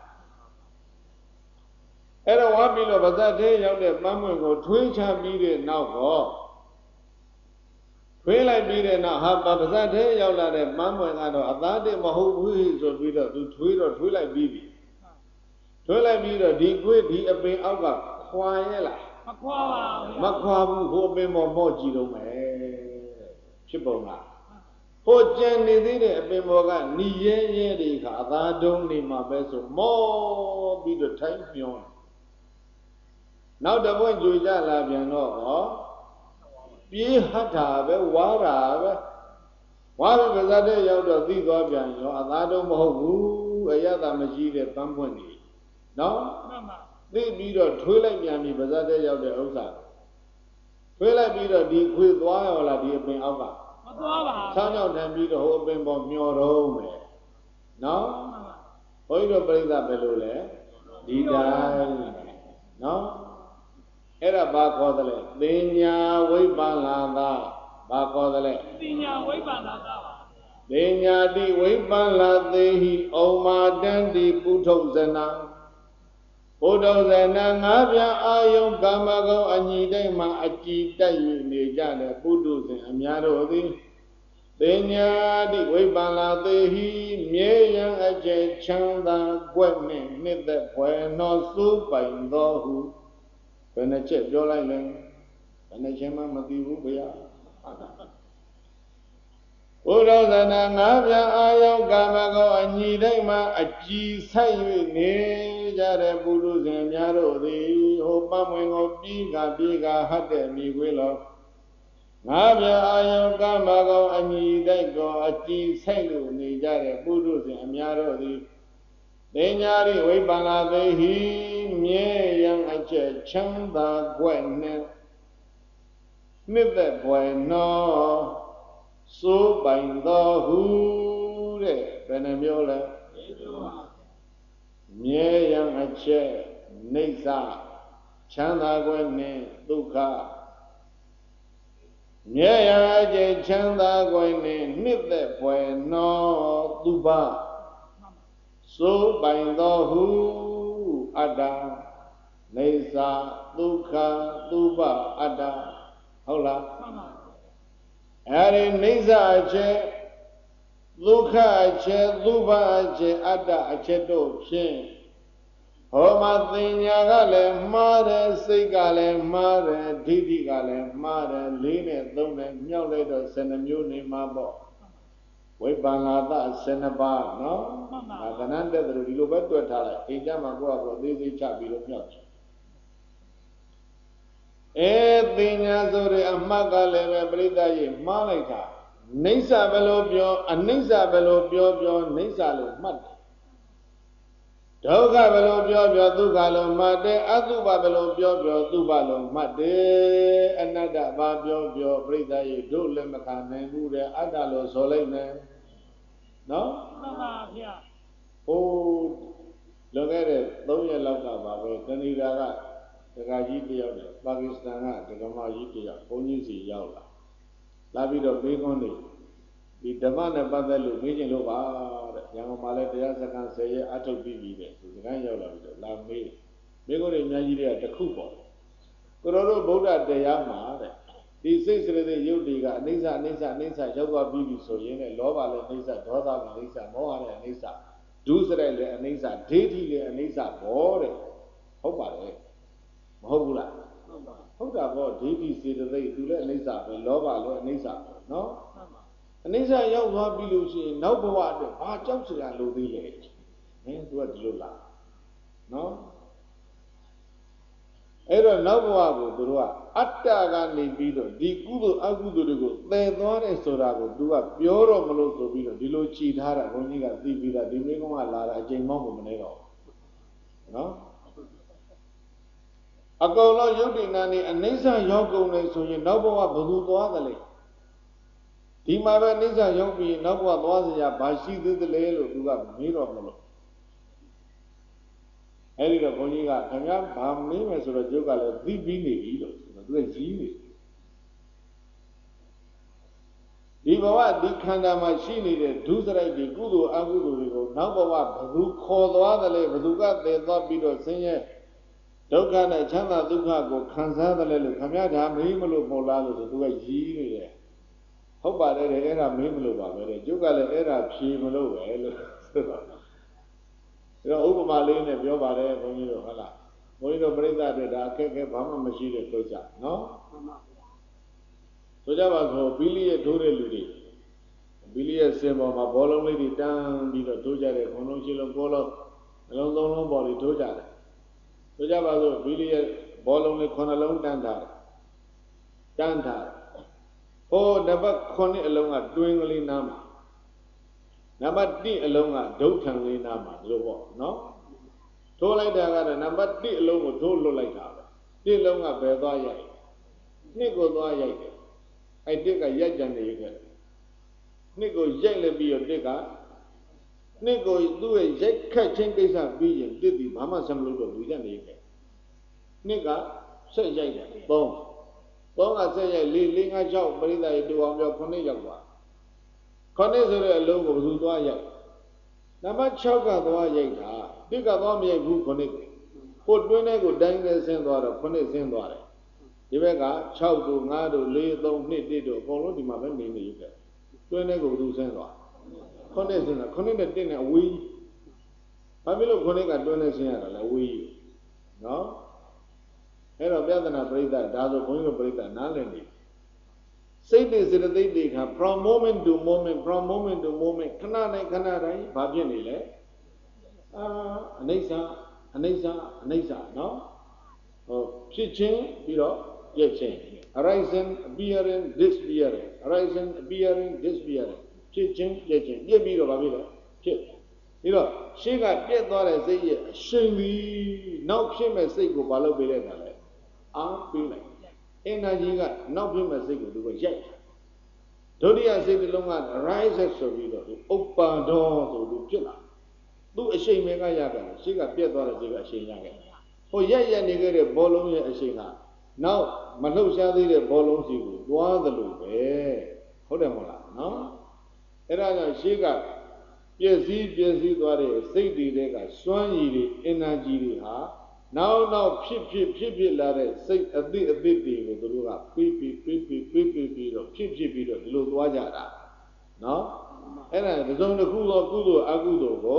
Era one below, but that day, young Mamma go twin chap meeting now go. Twilight meeting now have, but that day, young Mamma and I, that day, Mahu is or to Twilight baby. Twilight meter, the good, he a bit out, quiet. Makwabu, who be more Jiro, Chibona. For Jenny did a bit more, Niye, I don't need my vessel, more be the time beyond. Now the one you love you know, be hata, water, water was a day out of these organs, I don't know a yada majid company. No? They be the twilight yammy, but that day out the outside. Twilight be the deep with while I did bring out. Turn out and be the whole bimbo of your home. No? Why do you bring that below? Did I? No? Era Bakodale. Dinya, wait, Banlanda. Bakodale. Dinya, wait, Banlanda. Dinya, di, wait, Banlade, Oma, Dandy, Puto Zena. Puto Zena, Navia, Ayo, Gamago, Anidema, Achi, Tayu, Nijana, Putus, and Amiaro. Dinya, di, wait, Banlade, Mian, Aje, Chanda, Gwene, Nid, Bueno, Super, in the when I check your line, and I came on Matibu, Udozana, Navia, Ayo, Gamago, and Yidema, a G. Sayu, Nejare, Budus, and Yaro, the Obama of Biga, had me willow. Navia, Ayo, Gamago, and Yidego, a G. Sayu, Nejare, Budus, and Yaro, the Denyari, Webana, the he, me, young, a chanda, Gwen, Nibbe, Bueno, so by the who, Benamiola, me, young, a chair, Neza, Chanda, Gwen, Luca, me, young, a chanda, Gwen, Nibbe, Bueno, Luba. So by the who Ada Neza Luka Luba Ada Hola Ari Neza Ache Luka Ache Luba Ache Ada Ache Do Shin ဟောမှာသင်ညာကလည်းမှားတယ်စိတ်ကလည်းမှားတယ်ဒိဋ္ဌိကလည်းမှားတယ်4နဲ့3နဲ့မြောက်လိုက်တော့12မျိုးနေမှာပေါ့ဝိပ္ပန္နာတ12ပါးနော်ဒါကဏ္ဍတက်တယ်ဒီလိုပဲတွက်ထားလိုက်အိမ်ကြမှာကိုယ့်အကိုအသေးသေးချပြီးတော့မြောက်တယ်သင်ညာဆိုတဲ့အမှတ်ကလည်းပဲပြိတ္တရဲ့မှားလိုက်တာနိစ္စဘယ်လိုပြောအနိစ္စဘယ်လိုပြောနိစ္စလို့မှတ်တယ်ဒုက္ခဘယ်လိုပြောဒုက္ခလို့မှတ်တယ်အတုပဘယ်လိုပြောသုဘလို့မှတ်တယ်အနတ္တဘာပြောပြိတ္တရဲ့တို့လည်းမခံနိုင်ဘူးတဲ့အတ္တလို့ဆိုလိုက်မယ်နော်မှန်ပါဗျာဟိုလွန်ခဲ့တဲ့3ရက်လောက်ကပါပဲတဏီတာကဒကာကြီးတယောက်နဲ့ပါကစ္စတန်ကဒကမကြီးတယောက်ဘုန်းကြီးစီရောက်လာပြီးတော့မေးခွန်းနေဒီဓမ္မနဲ့ပတ်သက်လို့မေးချင်လို့ပါတဲ့ရန်ကုန်မှာလည်းတရားစခန်း10ရက်အထုတ်ပြီးပြီတဲ့သူစခန်းရောက်လာပြီးတော့လာမေးခွန်းတွေအများကြီးတွေကတစ်ခုပေါ့ကိုတော်တို့ဗုဒ္ဓတရားမှာတဲ့ဒီစိတ်စရတဲ့ယုတ်တွေကအနိစ္စရောက်သွားပြီးပြီဆိုရင်လည်းလောဘလည်းအနိစ္စဒေါသလည်းအနိစ္စမောဟလည်းအနိစ္စဒုစရိုက်လည်းအနိစ္စဒိဋ္ဌိလည်းအနိစ္စဘောတဲ့ဟုတ်ပါတယ်မဟုတ်ဘူးလားဟုတ်တာပေါ့ဒိဋ္ဌိစေတသိက်သူလည်းအနိစ္စပဲလောဘလည်းအနိစ္စပဲနော်အနိစ္စရောက်သွားပြီလို့ရှိရင်နောက်ဘဝအတွက်ဘာကြောက်စရာလိုသေးလဲသူကဒီလိုလားနော်အဲ့တော့နောက်ဘဝကိုသူတို့ကအတ္တကနေပြီးတော့ဒီကုသိုလ်အကုသိုလ်တွေကိုသယ်သွားတယ်ဆိုတာကိုသူကပြောတော့မလို့ဆိုပြီးတော့ဒီလိုခြိထားတာဘုန်းကြီးကသိပြီးတာဒီမိကုံးကလာတာအချိန်မောင်းကိုမနေတော့နော်အကုန်လုံးယုတ်တိနာနေအနိစ္စရောက်ကုန်လေဆိုရင်နောက်ဘဝဘယ်သူသွားသလဲဒီမှာပဲအနိစ္စရောက်ပြီးနောက်ဘဝသွားစရာဘာရှိသေးသလဲလို့သူကမေးတော့မလို့အဲ့ဒီတော့ဘုန်းကြီးကခင်ဗျားဘာမေးမယ်ဆိုတော့ကျုပ်ကလည်းသိပြီးနေပြီလို့ဆိုတော့သူကကြီးနေဒီဘဝဒီခန္ဓာမှာရှိနေတဲ့ဒုစရိုက်တွေကုသိုလ်အကုသိုလ်တွေကိုနောက်ဘဝဘယ်သူခေါ်သွားသလဲဘယ်သူကတည်သွားပြီးတော့ဆင်းရဲဒုက္ခနဲ့ချမ်းသာဒုက္ခကိုခံစားသလဲလို့ခင်ဗျားဒါမေးမလို့ပေါ်လာလို့ဆိုသူကကြီးနေတယ်ဟုတ်ပါတယ်အဲ့ဒါမေးမလို့ပါပဲတဲ့ကျုပ်ကလည်းအဲ့ဒါဖြေမလို့ပဲလို့ဆိုတော့ဥပမာလေးနဲ့ပြောပါတယ်ဘုန်းကြီးတို့ဟုတ်လားဘုန်းကြီးတို့ပြိဿတွေဒါအခက်အခဲဘာမှမရှိတဲ့ကိစ္စနော်ဆိုကြပါစို့ဘီလီရဲ့ထိုးတဲ့လူတွေဘီလီရဲ့စင်ပေါ်မှာဘောလုံးလေးတွေတန်းပြီးတော့ထိုးကြတယ်ခုံလုံးရှင်းလုံးဘောလုံးနှလုံးသုံးလုံးပေါ်လေးထိုးကြတယ်ဆိုကြပါစို့ဘီလီရဲ့ဘောလုံးလေး9လုံးတန်းထားဟိုနံပါတ်9အလုံးကတွင်းကလေးနားမှာနံပါတ်1အလုံးကဒုဋ္ဌံလေးနားမှာဒီလိုပေါ့နော်ထိုးလိုက်တာကတော့နံပါတ်1အလုံးကိုထိုးလွတ်လိုက်တာပဲ1လုံးကဘယ်သွားရိုက်2ကိုသွားရိုက်တယ်အဲ့1ကရိုက်ကြံနေခဲ့2ကိုရိုက်လည်းပြီးတော့1က2ကိုသူ့ရဲ့ရိုက်ခတ်ခြင်းကိစ္စပြီးရင်1ဒီဘာမှဆက်မလုပ်တော့လူကြနေခဲ့2ကဆက်ရိုက်တယ်3ကဆက်ရိုက်4 5 6ပရိသတ်ရေတူအောင်ပြော9ရောက်သွား9ဆိုတဲ့အလုံးကိုဘယ်သူသွားရိုက်နံပါတ်6ကသွားရိုက်တာ1ကသွားမရိုက်ဘူး9ကိုဟိုတွင်းထဲကိုတိုင်းနဲ့ဆင်းသွားတော့9ဆင်းသွားတယ်ဒီဘက်က6တို့5တို့4 3 2 1တို့အကုန်လုံးဒီမှာပဲနေနေရခဲ့တွင်းထဲကိုဘယ်သူဆင်းသွား9ဆင်းတာ9နဲ့1နဲ့အဝေးဘာဖြစ်လို့9ကတွင်းထဲဆင်းရတာလဲအဝေးနော်အဲ့တော့ပြဿနာပြိဿဒါဆိုဘုန်းကြီးတို့ပြိဿနားလည်နေစိတ်တွေစေတသိက်တွေက from moment to moment ခဏတိုင်းဘာဖြစ်နေလဲအနိစ္စနော်ဟိုဖြစ်ခြင်းပြီးတော့ပြည့်ခြင်း arising appearing disappearing ဖြစ်ခြင်းပြည့်ခြင်းပြည့်ပြီးတော့ဘာဖြစ်လဲဖြစ်ပြီးတော့ရှေ့ကပြည့်သွားတဲ့စိတ်ရဲ့အရှိန်ပြီးနောက်ဖြစ်မဲ့စိတ်ကိုဘာလုပ်ပေးလိုက်တာလဲအားပေးလိုက်energy ကနောက်ဖြစ်မဲ့စိတ်ကိုသူကရိုက်ဒုတိယစိတ်တစ်လုံးက rise ဆိုပြီးတော့ဥပ္ပန္ဒောဆိုသူဖြစ်လာသူအရှိန်ပဲကရတယ်ရှေ့ကပြတ်သွားတဲ့စိတ်ကအရှိန်ရခဲ့ဟိုရက်နေခဲ့တဲ့ဘောလုံးရဲ့အရှိန်ကနောက်မလှုပ်ရှားသေးတဲ့ဘောလုံးစီကိုသွားသလိုပဲဟုတ်တယ်မဟုတ်လားနော်အဲ့ဒါကြောင့်ရှေ့ကပြည့်စည်သွားတဲ့စိတ်တွေကစွမ်းရည်တွေ energy တွေဟာနောက်ဖြစ်လာတဲ့စိတ်အသစ်တွေကိုသူတို့ကပေးပြီးတော့ဖြစ်ပြီးတော့ဒီလိုသွားကြတာနော်အဲ့ဒါတစ်စုံတစ်ခုသောကုသိုလ်အကုသိုလ်ကိုတ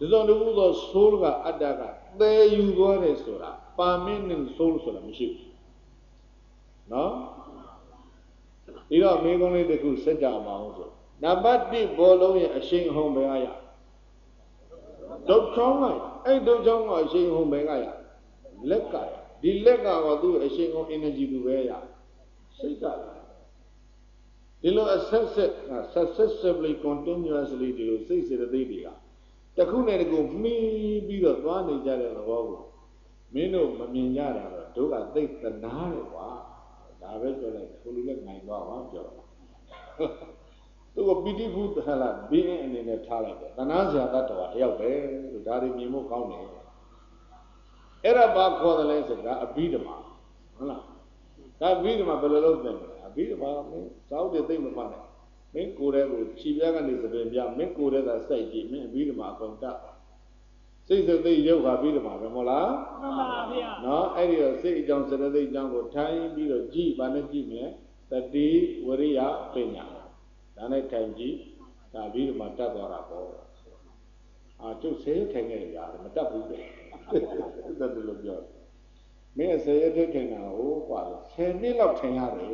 ဇုံတစ်ခုသော soul ကအတ္တကသယ်ယူသွားတယ်ဆိုတာ permanent soul ဆိုတာမရှိဘူးနော်ဒီတော့မိကုံးလေးတစ်ခုစက်ကြအောင်အောင်ဆိုနံပါတ်1ဘောလုံးရဲ့အရှိန်အဟုန်ပဲရဒုတ်ချောင်းလိုက်အဲ့ဒုတ်ချောင်းကအရှိန်အဟုန်ပဲရလက်ကဒီလက်ကတော့သူ့အရှိန်အဟုန် energy သူပဲရစိတ်ကဒီလို successively continuously ဒီလိုစိတ်စေတသိက်တွေကတစ်ခုနဲ့တစ်ခုမှီပြီးတော့သွားနေကြတဲ့သဘောကိုမင်းတို့မမြင်ကြတာတော့တို့ကသိသနာတယ်ကွာဒါပဲပြောလိုက်ကိုလူလည်းနိုင်သွားပါပြောတာသူကပီတိဖုဟလာဘင်းအနေနဲ့ထားလိုက်တယ်သနာစရာတတ်တော်တယောက်ပဲလို့ဒါတွေမြင်ဖို့ကောင်းတယ်အဲ့ဒါဘာခေါ်တယ်လဲဆိုတာအဘိဓမ္မာဟုတ်လားဒါအဘိဓမ္မာဘယ်လိုလုပ်တယ်အဘိဓမ္မာမင်းစောက်တဲ့သိမ့်မဖတ်နဲ့မင်းကိုယ်တည်းကိုခြေပြားကနေသပင်ပြမင်းကိုယ်တည်းသာစိုက်ကြည့်မင်းအဘိဓမ္မာအကုန်တတ်စိတ်စသိရုပ်ဟာအဘိဓမ္မာပဲမဟုတ်လားမှန်ပါဗျာနော်အဲ့ဒီတော့စိတ်အကြောင်းစရသိအကြောင်းကိုထိုင်ပြီးတော့ကြည့်ဗာနဲ့ကြည့်မယ်တတိဝရိယပညာဒါနဲ့ထိုင်ကြည့်ဒါအဘိဓမ္မာတတ်သွားတာပေါ့ကျုပ်ဆယ်ထိုင်ခဲ့ရတယ်မတတ်ဘူးတဲ့ဒါတလို့ပြောမင်းဆယ်ရထိုင်တာဟိုကွာ10နှစ်လောက်ထိုင်ရတယ်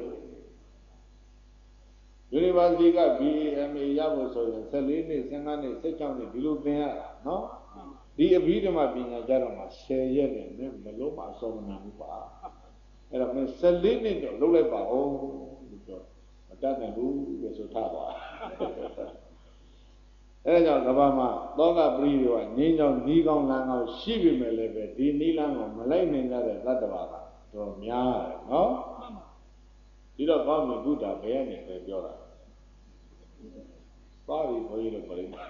University က BAMA ရဖို့ဆိုရင်14နှစ်15နှစ်16နှစ်ဒီလိုသင်ရတာနော်ဒီအဘိဓမ္မာပညာကြတော့မှ10ရက်နဲ့မလို့မအစောမနာဘူးပါအဲ့တော့မင်း14နှစ်တော့လုပ်လိုက်ပါဦးလို့ပြောမတတ်နိုင်ဘူးလို့ဆိုထားပါအဲ့ဒါကြောင့်ကမ္ဘာမှာသောကပရိယောကငင်းကြောင်နီးကောင်းလမ်းကောင်းရှိပြီမဲ့လည်းပဲဒီနီးလမ်းကိုမလိုက်နိုင်ကြတဲ့သတ္တဝါကတော့များတယ်နော်ဒီတော့ကောင်းပြီဘုရားဘယ်ကနေပဲပြောတာပါပြီဘုန်းကြီးတို့ပြောလိုက်ဟမ်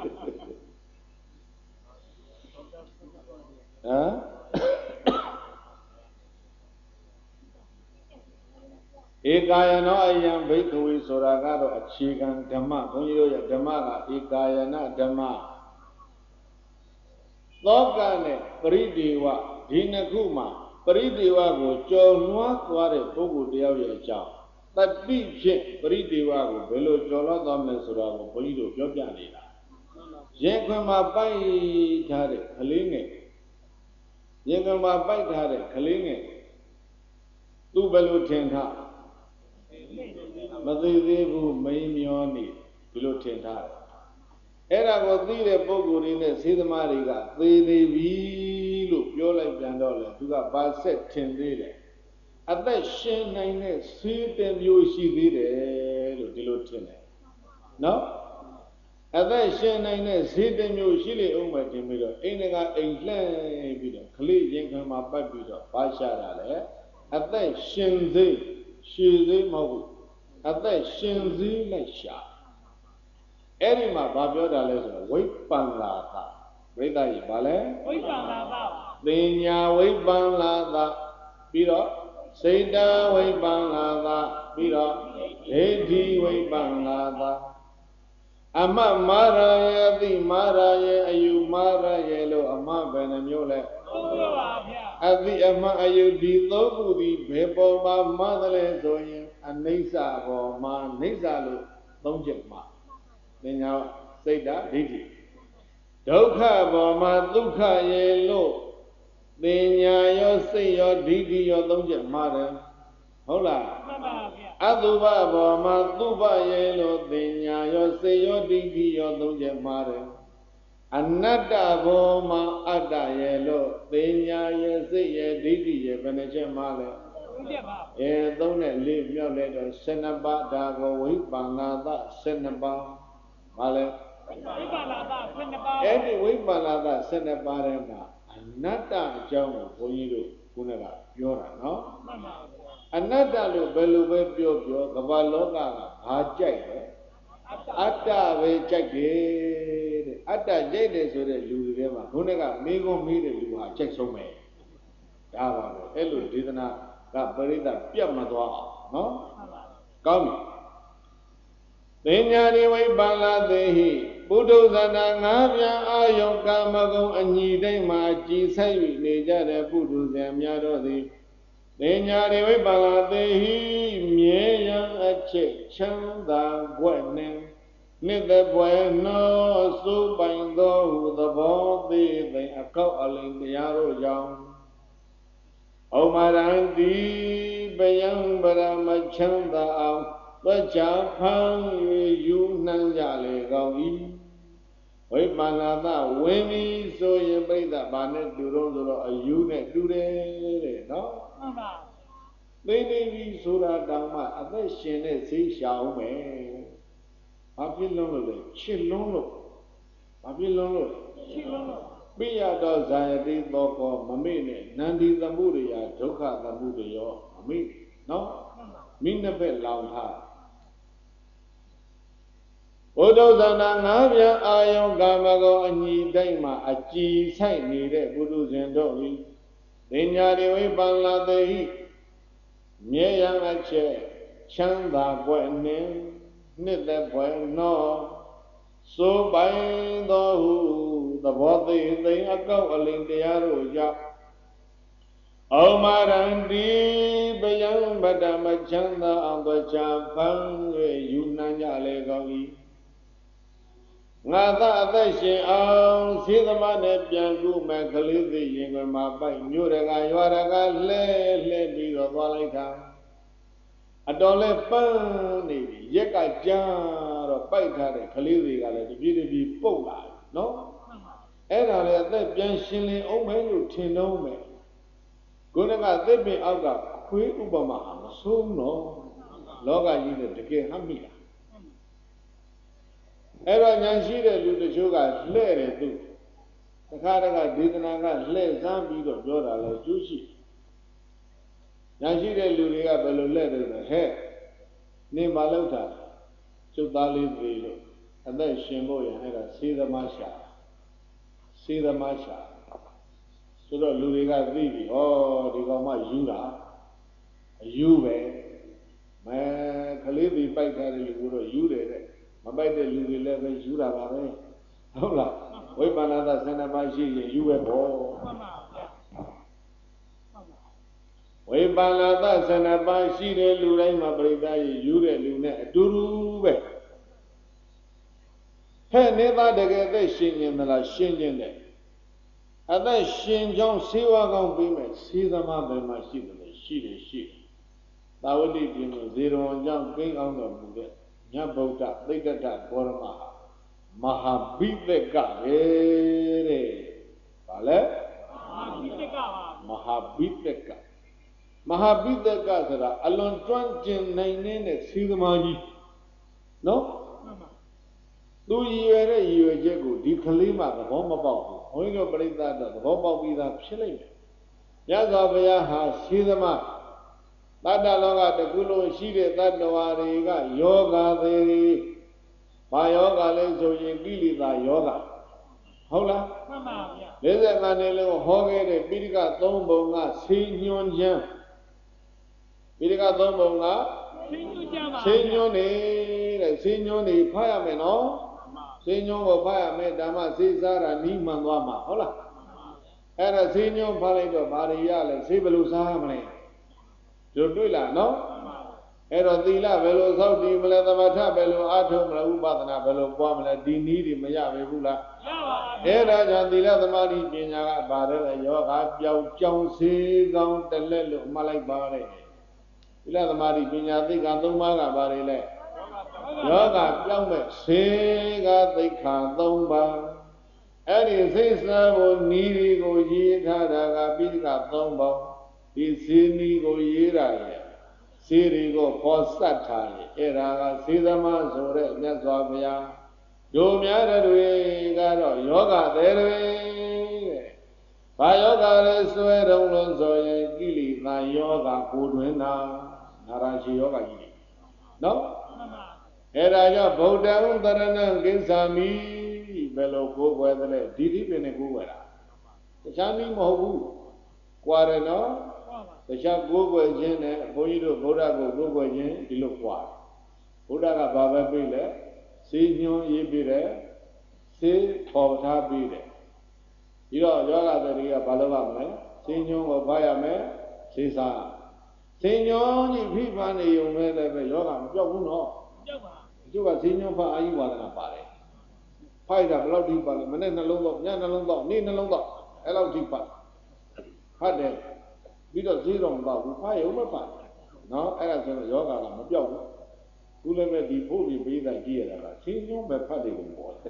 ဧကာယနောအယံဘိက္ခဝေဆိုတာကတော့အခြေခံဓမ္မဘုန်းကြီးတို့ရဲ့ဓမ္မကဧကာယနာဓမ္မသောကနဲ့ပရိဒေဝဒီနှစ်ခုမှာပရိဒေဝကိုကြော်လွှားသွားတဲ့ပုဂ္ဂိုလ်တယောက်ရဲ့အကြောင်းတတိဖြင့်ပရိဒေဝကိုဘယ်လိုကြော်လွှားသွားမလဲဆိုတာကိုဘုန်းကြီးတို့ပြောပြနေတာရင်ခွင်မှာပိုက်ထားတဲ့ကလေးငယ်ရင်ခွင်မှာပိုက်ထားတဲ့ကလေးငယ်သူဘယ်လိုထင်ထားမသိသေးဘူးမိန်မျောနေဒီလိုထင်ထားတယ်အဲ့ဒါကိုသိတဲ့ပုဂ္ဂိုလ်တွေနဲ့စေသမားတွေကသေနေပြီလို့ပြောလိုက်ပြန်တော့လေသူကဘာဆက်ထင်သေးတယ်အသက်ရှင်နိုင်တဲ့ဆေးတမျိုးရှိသေးတယ်လို့ဒီလိုထင်တယ်နော်အသက်ရှင်နိုင်တဲ့ဈေးတမျိုးရှိလေအောင်ပဲထင်ပြီးတော့အိမ်ကအိမ်လှမ်းပြီးတော့ခလေးရင်ခံမှာပတ်ပြီးတော့ဘာရှာတာလဲအသက်ရှင်သေးရှည်သေးမဟုတ်ဘူးအသက်ရှင်သေးလိုက်ရှာအဲ့ဒီမှာဘာပြောတာလဲဆိုတော့ဝိပ္ပန္လာသဝိသကြီးဘာလဲဝိပ္ပန္လာသသင်ညာဝိပ္ပန္လာသပြီးတော့စိတ်တဝိပ္ပန္လာသပြီးတော့ဒိဋ္ဌိဝိပ္ပန္လာသအမမာရယတိမာရယအယူမာရယလို့အမဘယ်နှမျိုးလဲသုံးမျိုးပါဗျာအတိအမအယူဒီသုံးခုဒီဘယ်ပေါ်မှာမသလဲဆိုရင်အနိစ္စပေါ်မှာနိစ္စလို့သုံးချက်မှာသင်ညာစိတ်ဓာတ်ဒိဋ္ဌိဒုက္ခပေါ်မှာဒုက္ခရဲ့လို့သင်ညာရောစိတ်ရောဒိဋ္ဌိရောသုံးချက်မှာတယ်ဟုတ်လားမှန်ပါဗျာအတုပဘောမှာသုပရေလို့သင်ညာရောစေရောဒိဋ္ဌိရောသုံးချက်မှာတယ်အနတ္တဘောမှာအတ္တရေလို့သင်ညာရေစိတ်ရေဒိဋ္ဌိရေဘယ်နှချက်မှာလဲသုံးချက်ပါ3နဲ့4မြောက်လဲတော့12ပါးဒါကိုဝိပ္ပန္နာသ12ပါးဘာလဲဝိပ္ပန္နာသ12ပါးအဲ့ဒီဝိပ္ပန္နာသ12ပါးထဲမှာအနတ္တအကြောင်းကိုဘုန်းကြီးတို့ခုနကပြောတာနော်မှန်ပါအနတ္တလို့ဘယ်လိုပဲပြောကမ္ဘာလောကကဘာကြိုက်လဲအတ္တပဲကြိုက်တယ်တဲ့အတ္တကြိုက်တယ်ဆိုတဲ့လူတွေထဲမှာခုနကမိကုံးမိတဲ့လူဟာကြိုက်ဆုံးပဲဒါပါပဲအဲ့လိုဒေသနာကပရိသတ်ပြတ်မသွားအောင်နော်ကောင်းပြီသင်ညာရိဝိပန္လာသေဟိပုထုဇဏငါးပြန်အာယုကာမဂုံအညီတိုင်းမှာကြည်ဆိုင်၍နေကြတဲ့ပုထုဇဉ်များတို့သည်သင်ညာရိဝိပန္လာသေဟိမြဲရန်အချက်ချမ်းသာွက်နှင့်နှစ်သက်ပွဲနောစိုးပိုင်သောဟုသဘောသေးသိအကောက်အလင်းတရားတို့ကြောင့်ဩမရံတိပယံပရမချမ်းသာအောင်သွက်ချဖန်၍ယူနှံကြလေကောင်း၏ဝိပန္နသဝင်းပြီးဆိုရင်ပြိဿဘာနဲ့တူတော့ဆိုတော့အယူနဲ့တူတယ်တဲ့နော်မှန်ပါသိနေပြီဆိုတာတောင်မှအသက်ရှင်တဲ့ဈေးရှာအောင်မယ်ဘာဖြစ်လုံးလို့လဲချစ်လုံးလို့ဘာဖြစ်လုံးလို့ချစ်လုံးလို့ပိယတော်ဇာယတိသောကောမမေ့နဲ့နန္ဒီသမှုရိယဒုက္ခသမှုတွေရောမမေ့နော်မိနှစ်ဖက်လောင်ထားဘုဒ္ဓဇာနာငါးပြန်အာယုံကာမဂုဏ်အညီတိုင်းမှာအကြည်ဆိုင်နေတဲ့ပုထုဇဉ်တို့ဤပညာတွေဝိပန္လာတေဟိမြဲရန်အချက်ချမ်းသာပွက်နှင့်နှစ်သက်ပွက်နောစိုးပိုင်သောဟုသဘောသေးသိအကောက်အလင်းတရားတို့ကြောင့်ဩမရံတိပယံဗတ္တမချမ်းသာအောင်သောချာဖန်၍ယူနှံကြလေကောင်း၏ငါသာအသက်ရှင်အောင်စေသမားနဲ့ပြန်ကူမဲ့ကလေးသိရင်ကမှာပိုက်မြို့ရကရွာရကလှဲပြီးတော့သွားလိုက်တာအတော်လဲပန်းနေပြီရက်ကကြာတော့ပိုက်ထားတဲ့ကလေးတွေကလည်းတပြေးတပြေးပုတ်လာတယ်နော်အဲ့ဒါလည်းအသက်ပြန်ရှင်လင်အောင်မယ်လို့ထင်တော့မယ်ခုနကသစ်ပင်အောက်ကခွေးဥပမာမဆုံးတော့လောကကြီးနဲ့တကယ်ဟမ်းမိတာအဲ့တော့ညာရှိတဲ့လူတချို့ကလှဲ့တယ်သူတခါတခါဒေသနာကလှဲ့စမ်းပြီးတော့ပြောတာလဲကျိုးရှိညာရှိတဲ့လူတွေကဘယ်လိုလှဲ့တယ်လဲဟဲ့နေမလောက်တာကျုပ်သားလေးသေးလို့အသက်ရှင်ဖို့ရအဲ့ဒါစေသမားရှာစေသမားရှာဆိုတော့လူတွေကသိပြီဩဒီကောင်မှယူတာအယူပဲမဲကလေးတွေပိုက်ထားတဲ့လူကတော့ယူတယ်တဲ့မပိုက်တဲ့လူတွေလည်းပဲယူတာပါပဲဟုတ်လားဝိပန္နသ12ပါးရှိရင်ယူပဲပေါ့ဝိပန္နသ12ပါးရှိတဲ့လူတိုင်းမှာပြိဿရေယူတဲ့လူနဲ့အတူတူပဲဟဲ့နေသားတကယ်သက်ရှင်ရင်မလားရှင်းခြင်းနဲ့အသက်ရှင်ကြောင်းစေဝါကောင်းပြီးမဲ့စေသမားဘယ်မှာရှိတယ်လဲရှိတယ်သာဝတိပြည်မှာဇေရဝံကြောင့်ကိန်းအောင်တော်မူတဲ့မြတ်ဗုဒ္ဓသိက္ခတဘောရမမဟာဘိသက်ကပဲတဲ့ဗာလဲမဟာဘိသက်ကမဟာဘိသက်ကဆိုတာအလွန်ကျွမ်းကျင်နိုင်တဲ့စေသမားကြီးနော်သူရည်ရွယ်တဲ့ရည်ရွယ်ချက်ကိုဒီကလေးမှသဘောမပေါက်ဘူးဘုန်းကြီးတို့ပြိဿတော့သဘောပေါက်ပြီးသားဖြစ်လိမ့်မယ်မြတ်စွာဘုရားဟာစေသမားတတ္တလောကတကူလုံးရှိတဲ့တတ္တဝါတွေကယောဂသေးဘာယောဂလဲဆိုရင်ကိလေသာယောဂဟုတ်လားမှန်ပါဗျာ50နှစ်လုံးဟောခဲ့တဲ့ပိဋက3ဘုံကဆေးညွှန်းခြင်းပိဋက3ဘုံကဆေးညွှန်းခြင်းပါဆေးညွှန်းနေတဲ့ဆေးညွှန်းနေဖတ်ရမယ်နော်ဆေးညွှန်းကိုဖတ်ရမယ်ဓမ္မဆေးစားတာနီးမှန်သွားမှာဟုတ်လားအဲ့ဒါဆေးညွှန်းဖတ်လိုက်တော့ဘာတွေရလဲဆေးဘယ်လိုစားရမလဲတို့တွေ့လားနော်အဲ့တော့သီလဘယ်လိုသောက်တည်မလဲသမထဘယ်လိုအားထုတ်မလဲဥပဒနာဘယ်လိုပွားမလဲဒီနည်းတွေမရပဲဘူးလားရပါဘူးအဲ့ဒါကြောင့်သီလသမာဓိပညာကပါတယ်လေယောဂပြောင်းကြောင်းစေကောင်းတလက်လို့မှတ်လိုက်ပါလေသီလသမာဓိပညာသိက္ခာ3ပါးကပါတယ်လေယောဂပြောင်းမဲ့စေကသိက္ခာ3ပါးအဲ့ဒီစိတ်စားဖို့နည်းတွေကိုရေးထားတာကပိဋက3ပါးဒီစေနီကိုရေးတာရဲ့စေတွေကိုပေါ်ဆက်ထားရဲ့အဲ့ဒါကစေသမားဆိုတဲ့မြတ်စွာဘုရားတို့များတဲ့တွေကတော့ယောဂသေးတွေတဲ့ဘာယောဂလဲဆွဲတုံးလို့ဆိုရင်ကိလေသာယောဂကိုတွင်တာနာရရှိယောဂကြီးနော်အဲ့ဒါကြောင့်ဗုဒ္ဓံတရဏံကိစ္ဆာမိဘယ်လိုကိုးကွယ်သလဲဒီဒီပင်နဲ့ကိုးကွယ်တာတခြားနည်းမဟုတ်ဘူးကွာတယ်နော်တခြားကိုးကွယ်ခြင်းနဲ့ဘုန်းကြီးတို့ဗုဒ္ဓကိုကိုးကွယ်ခြင်းဒီလိုကွာဗုဒ္ဓကဘာပဲပြေးလဲစေညွှန်းရေးပြီးတယ်စေထော်ထားပြီးတယ်ပြီးတော့ယောဂတွေကဘာလို့ရမလဲစေညွှန်းကိုဖတ်ရမယ်စေစားစေညွှန်းကြီးဖိဖန်နေုံနဲ့လည်းပဲယောဂမပြောက်ဘူးနော်ပြောက်ပါကျိုးကဈေးညွှန်းဖတ်အာယုဝါဒနာပါတယ်ဖိုက်တာဘယ်လောက်ထိပါလဲမနေ့နှလုံးတော့ညနှလုံးတော့နေ့နှလုံးတော့အဲ့လောက်ထိပါဖတ်တယ်ပြီးတော့ဈေးတော်မပါဘူးဖတ်ရုံမပါနော်အဲ့ဒါဆိုတော့ယောဂကမပြောက်ဘူးခုလည်းပဲဒီဖို့ပြီးပေးတာကြည့်ရတာကဈေးညွှန်းပဲဖတ်တယ်လို့ပြောတယ်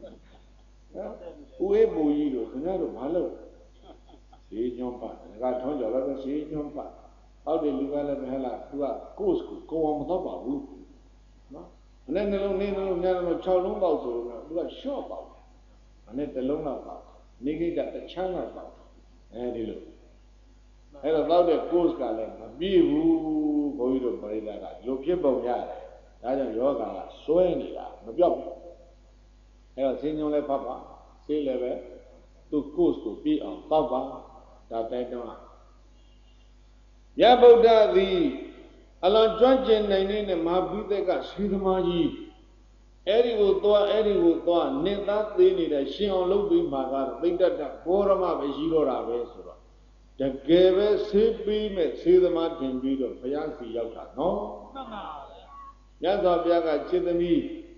ဦးအေးပူကြီးတို့ခင်ဗျားတို့မလုပ်ဈေးညွှန်းပတ်ငါထုံးကြော်လည်းပဲဈေးညွှန်းပတ်အောက်ဒီလူကလည်းပဲဟဲ့လားသူက course ကိုကိုအောင်မတော့ပါဘူးနော်မနေ့နှလုံးနေ့နှလုံးညနှလုံး6လုံးတော့ဆိုတော့သူက short ပါမနေ့တစ်လုံးတော့ပါနေကိတတချမ်းတော့ပါအဲဒီလိုအဲ့တော့တော့တဲ့ course ကလည်းမပြည့်ဘူးဘုန်းကြီးတို့ပရိသတ်ကလိုဖြစ်ပုံရတယ်ဒါကြောင့်ယောဂကစွဲနေတာမပြောက်ဘူးအဲ့တော့ဈေးညွှန်းလည်းဖတ်ပါဈေးလည်းပဲသူ course ကိုပြည့်အောင်တောက်ပါဒါတိုက်တွန်းယဗုဒ္ဓသည်အလွန်ကျွမ်းကျင်နိုင်တဲ့မဟာပိဿကရှိသမားကြီးအဲ့ဒီကိုသွားနေသားသေးနေတဲ့ရှင်အောင်လုပ်ပြီးမှာကတော့သိတ္တတဘောရမပဲရှိတော့တာပဲဆိုတော့တကယ်ပဲဆေးပြီးမဲ့ဆေးသမားတင်ပြီးတော့ဘုရားစီရောက်တာနော်မှန်ပါဗျာမြတ်စွာဘုရားကจิตသမီး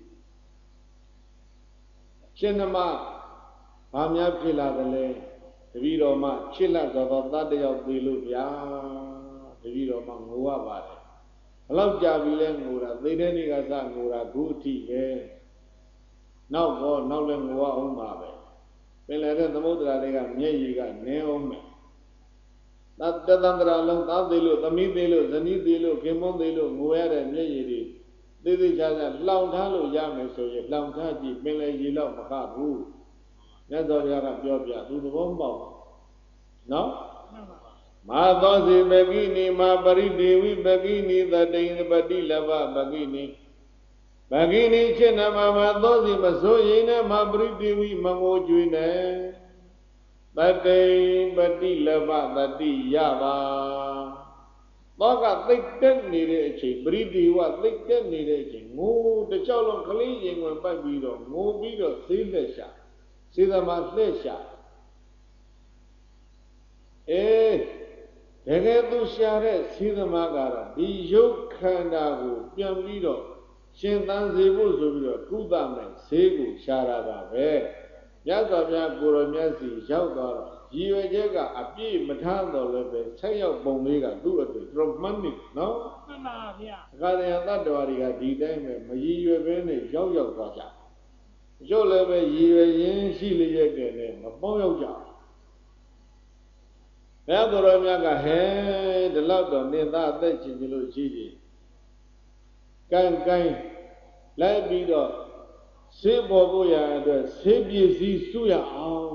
ရှင်နမဘာများဖြစ်လာတယ်လဲတပည့်တော်မှချစ်လက်တော်တတ်တယောက်သေးလို့ဗျာတပည့်တော်မှငိုရပါတယ်ဘလောက်ကြာပြီလဲငိုတာသိတဲ့နေ့ကစငိုတာခုအထိပဲနောက်လည်းငိုရအောင်ပါပဲပင်လယ်တဲ့သမုဒ္ဒရာတွေကမျက်ရည်ကနင်းအောင်မယ်တသန္တရာလုံးသားသေးလို့သမီးသေးလို့ဇနီးသေးလို့ခင်မုန်းသေးလို့ငိုရတဲ့မျက်ရည်တွေသေးသေးချာချာလောင်ထားလို့ရမယ်ဆိုရင်လောင်ထားကြည့်ပင်လယ်ရည်တော့မခဘူးမြတ်စွာဘုရားကပြောပြသူသဘောမပေါက်နော်မာသောစီပကိနိမာပရိဒေဝိပကိနိသတိန်ပတိလဘပကိနိပကိနိချစ်နမမသောစီမစိုးရင်နဲ့မာပရိဒေဝိမငိုကြွေးနဲ့တတိန်ပတိလဘတတိယပါသောကသိတက်နေတဲ့အချိန်ပရိဒေဝသိတက်နေတဲ့အချိန်ငိုတကြောက်လုံးကလေးရင်ဝင်ပိုက်ပြီးတော့ငိုပြီးတော့ဈေးလက်ရှာစေသမားလှည့်ရှာတကယ်သူရှာတဲ့စေသမားကတော့ဒီရုပ်ခန္ဓာကိုပြန်ပြီးတော့ရှင်သန်စေဖို့ဆိုပြီးတော့ကုသမဲ့ဈေးကိုရှာတာပါပဲမြတ်စွာဘုရားကိုရောမြတ်စီရောက်သွားတော့ရည်ရွယ်ချက်ကအပြည့်မထားတော့လည်းပဲဆက်ရောက်ပုံလေးကသူ့အတွက်တော်မှန်နေနော်မှန်ပါဗျာအခါတည်းတတ္တဝါတွေကဒီတိုင်းပဲမရည်ရွယ်ဘဲနဲ့ရောက်သွားကြရုပ်လည်းပဲရည်ရွယ်ရင်းရှိလျက်တည်းနဲ့မပေါင်းရောက်ကြဘုရားကိုရောမြတ်ကဟဲဒီလောက်တော့နေသားအသက်ရှင်ကြလို့ရှိတယ်ကိုင်းလိုက်ပြီးတော့ဆေးပေါ်ဖို့ရအတွက်ဆေးပစ္စည်းစုရအောင်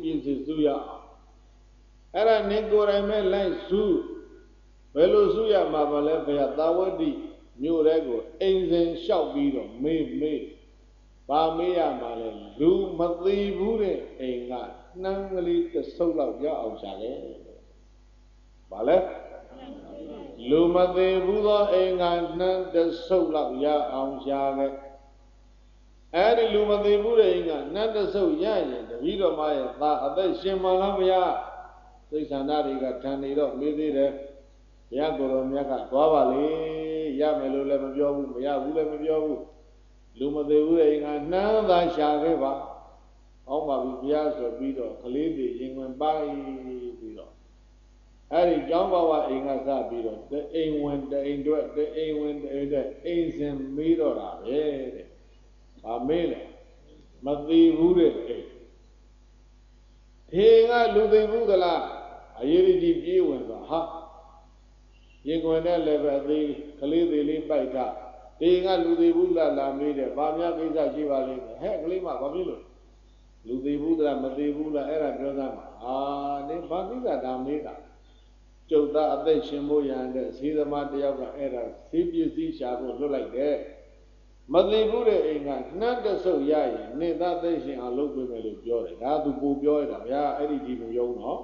အဲ့ဒါနေကိုယ်တိုင်မဲ့လိုက်စုဘယ်လိုစုရမှာမလဲဘုရားသာဝတိမြို့ထဲကိုအိမ်စဉ်လျှောက်ပြီးတော့မေးဘာမေးရမှာလဲလူမသိဘူးတဲ့အိမ်ကနှမ်းကလေးတစ်ဆုပ်လောက်ရအောင်ရှာခဲ့ဘာလဲလူမသိဘူးသောအိမ်ကနှမ်းတစ်ဆုပ်လောက်ရအောင်ရှာခဲ့အဲ့ဒီလူမသိဘူးတဲ့အိမ်ကနှမ်းတစ်ဆုပ်ရရင်တပည့်တော်မရဲ့သာအသက်ရှင်မလားမရစိတ်ဆန္ဒတွေကထန်နေတော့မေးသေးတယ်ဘုရားကိုယ်တော်မြတ်ကသွားပါလေရမယ်လို့လည်းမပြောဘူးမရဘူးလည်းမပြောဘူးလူမသိဘူးတဲ့အိမ်ကနှမ်းသာရှာခဲ့ပါဟောပါပြီဘုရားဆိုပြီးတော့ကလေးတွေရင်ဝင်ပိုင်းပြီးတော့အဲ့ဒီကျောင်းဘဝအိမ်ကစပြီးတော့တအိမ်ဝင်တအိမ်အတွက်တအိမ်ဝင်တအိမ်အတွက်အိမ်စဉ်မေးတော့တာပဲတဲ့ဗာမေးလဲမသိဘူးတဲ့အိမ်ဒီကလူသိဘူးသလားအရေးကြီးပြေးဝင်သွားဟာရင်ခွင်နဲ့လည်းပဲအသေးကလေးသေးလေးပိုက်တာဒီကလူသိဘူးလားလာမေးတယ်ဗာများကိစ္စရှိပါလိမ့်မယ်ဟဲ့ကလေးမဘာဖြစ်လို့လူသိဘူးလားမသိဘူးလားအဲ့ဒါပြောသားမှာနေဘာကိစ္စဒါမေးတာကျုပ်သားအသက်ရှင်ဖို့ရတဲ့ဈေးသမားတယောက်ကအဲ့ဒါဈေးပစ္စည်းရှာဖို့လွတ်လိုက်တယ်မသိဘူးတဲ့အိမ်ကနှမ်းတဆုပ်ရရင်နေသားသက်ရှင်အောင်လုပ်ပေးမယ်လို့ပြောတယ်ဒါသူပူပြောရတာဗျာအဲ့ဒီဒီမယုံတော့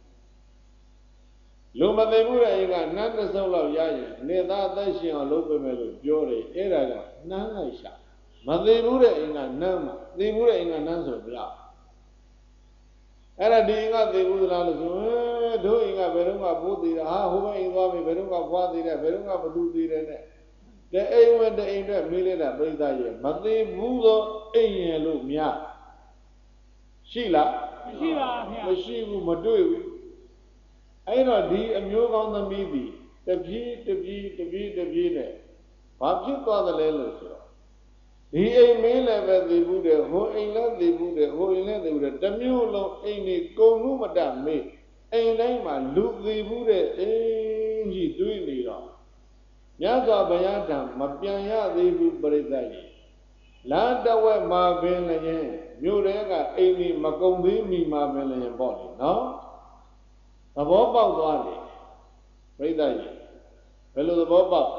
လူမသိဘူးတဲ့အိမ်ကနှမ်းတဆုပ်လောက်ရရင်နေသားသက်ရှင်အောင်လုပ်ပေးမယ်လို့ပြောတယ်အဲ့ဒါကနှမ်းလိုက်ရှာမသိဘူးတဲ့အိမ်ကနှမ်းမှာသိဘူးတဲ့အိမ်ကနှမ်းဆိုဗျာအဲ့ဒါဒီအိမ်ကသိဘူးသလားလို့ဆိုတို့အိမ်ကဘယ်တော့မှဘိုးသေးတာဟာဟိုဘက်အိမ်သွားပြီဘယ်တော့မှဖွားသေးတယ်ဘယ်တော့မှဘသူသေးတယ်နဲ့တဲ့အိမ်ဝတ်တဲ့အိမ်အတွက်မေးလိုက်တာပြိဿရဲ့မသေးဘူးသောအိမ်ရလို့များရှိလားမရှိပါဗျာမရှိဘူးမတွေ့ဘူးအဲ့တော့ဒီအမျိုးကောင်းသမီးသည်တပြေးနဲ့ဘာဖြစ်သွားသလဲလို့ဆိုတော့ဒီအိမ်မင်းလည်းပဲသိဘူးတယ်ဟိုအိမ်လည်းသိဘူးတယ်ဟိုအိမ်လည်းသိဘူးတယ်တစ်မျိုးလုံးအိမ်ကြီးကုံလို့မတတ်မေးအိမ်တိုင်းမှာလူသိဘူးတဲ့အိမ်ကြီးတွေးနေတော့မြတ်စွာဘုရားထံမပြန်ရသေးဘူးပြိဿကြီးလမ်းတဝက်မှာပင်လည်းမြို့ထဲကအိမ်ကြီးမကုံသေးမီမှာပင်လည်းပေါ့လေနော်သဘောပေါက်သွားတယ်ပြိဿကြီးဘယ်လိုသဘောပေါက်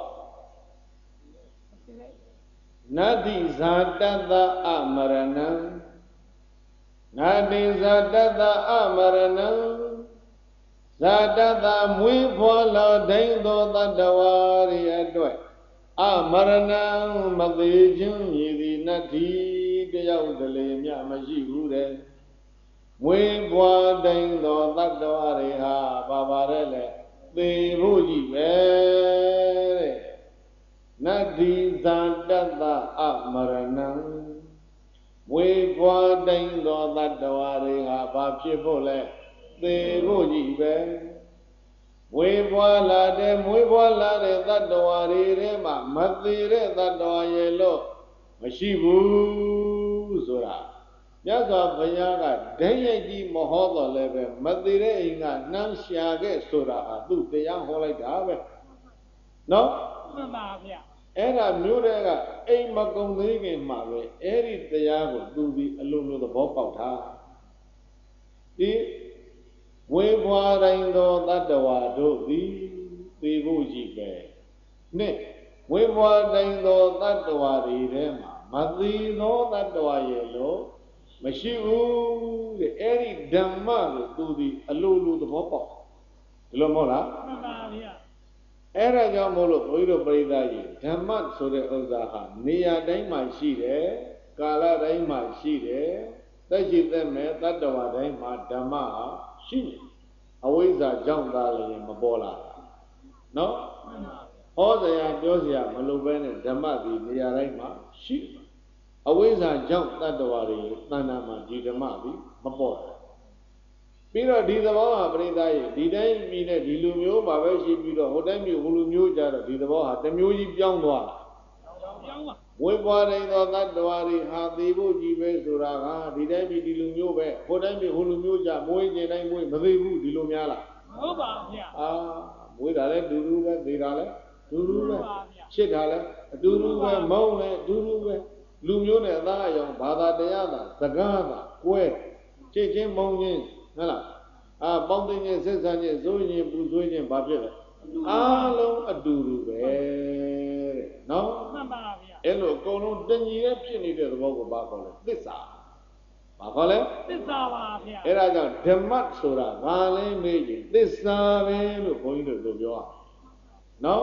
နတ္တိဇာတတ္တအမရဏံနတ္တိဇာတတ္တအမရဏံဇာတတ္တမွေးဖွားလာတိုင်းသောတတ္တဝါတွေအတွက်အမရဏံမသေးခြင်းရည်သည်နတ္တိတယောက်တလေမြမရှိဘူးတဲ့မွေးဖွားတိုင်းသောတတ္တဝါတွေဟာဘာပါရဲလဲသေဖို့ကြီးပဲတဲ့နတ္တိဇာတတ္တအမရဏံမွေးဖွားတိုင်းသောတတ္တဝါတွေဟာဘာဖြစ်ဖို့လဲသေဖို့ကြီးပဲမွေးဖွားလာတဲ့တတ္တဝါတွေထဲမှာမသေးတဲ့တတ္တဝါရဲ့လို့မရှိဘူးဆိုတာမြတ်စွာဘုရားကဓာတ်ရိုက်ကြီးမဟောတော်လည်းပဲမသေးတဲ့အိမ်ကနှမ်းရှာခဲ့ဆိုတာဟာသူ့တရားဟောလိုက်တာပဲနော်မှန်ပါဗျာအဲ့ဒါမျိုးတွေကအိမ်မကုံသေးခင်မှာပဲအဲ့ဒီတရားကိုသူဒီအလိုလိုသဘောပေါက်တာဒီဝေဘွားတိုင်းသောတတ္တဝါတို့သည်သေဖို့ရှိပဲနှစ်ဝေဘွားတိုင်းသောတတ္တဝါတွေထဲမှာမသေးသောတတ္တဝါရဲ့လို့မရှိဘူးတဲ့အဲ့ဒီဓမ္မကိုသူဒီအလိုလိုသဘောပေါက်ဒီလိုမဟုတ်လားမှန်ပါဗျာအဲ့ဒါကြောင့်မို့လို့ဘုန်းကြီးတို့ပရိသတ်ကြီးဓမ္မဆိုတဲ့ဥစ္စာဟာနေရာတိုင်းမှာရှိတယ်ကာလတိုင်းမှာရှိတယ်သက်ရှိသက်မဲ့တတ္တဝါတိုင်းမှာဓမ္မဟာရှိနေအဝိဇ္ဇာကြောင့်သာလည်းမပေါ်လာတာနော်ဟောစရာပြောစရာမလိုပဲနဲ့ဓမ္မဒီနေရာတိုင်းမှာရှိအဝိဇ္ဇာကြောင့်တတ္တဝါတွေတဏ္ဍာမှာဒီဓမ္မဒီမပေါ်လာပြီးတော့ဒီသဘောဟာပရိသတ်ရဲ့ဒီတိုင်းပြည်နဲ့ဒီလူမျိုးမှာပဲရှိပြီးတော့ဟိုတိုင်းမျိုးဟိုလူမျိုးကြတော့ဒီသဘောဟာတစ်မျိုးကြီးပြောင်းသွားတာပြောင်းပါဝိပွားတိုင်းသောတတ္တဝါတွေဟာသေဖို့ကြီးပဲဆိုတာကဒီတိုင်းပြည်ဒီလူမျိုးပဲဟိုတိုင်းမျိုးဟိုလူမျိုးကြမွေးခြင်းတိုင်းမွေးမသေးဘူးဒီလိုများလားဟုတ်ပါဗျာမွေးတာလည်းဒူဒူပဲသေတာလည်းဒူဒူပဲချစ်တာလည်းအတူတူပဲမုန်းလည်းအတူတူပဲလူမျိုးနဲ့အသားအရောင်ဘာသာတရားသာစကားသာကွဲချစ်ချင်းမုန်းချင်းဟုတ်လားပေါင်းသိခြင်းဆက်ဆံခြင်းဇိုးရင်ပူဆွေးခြင်းဘာဖြစ်လဲအားလုံးအတူတူပဲတဲ့နော်မှန်ပါဗျာအဲ့လိုအကုန်လုံးတညီရဲ့ဖြစ်နေတဲ့သဘောကိုဘာခေါ်လဲသစ္စာဘာခေါ်လဲသစ္စာပါဗျာအဲ့ဒါကြောင့်ဓမ္မဆိုတာဘာလဲမေးရင်သစ္စာပဲလို့ဘုန်းကြီးတို့ပြောအောင်နော်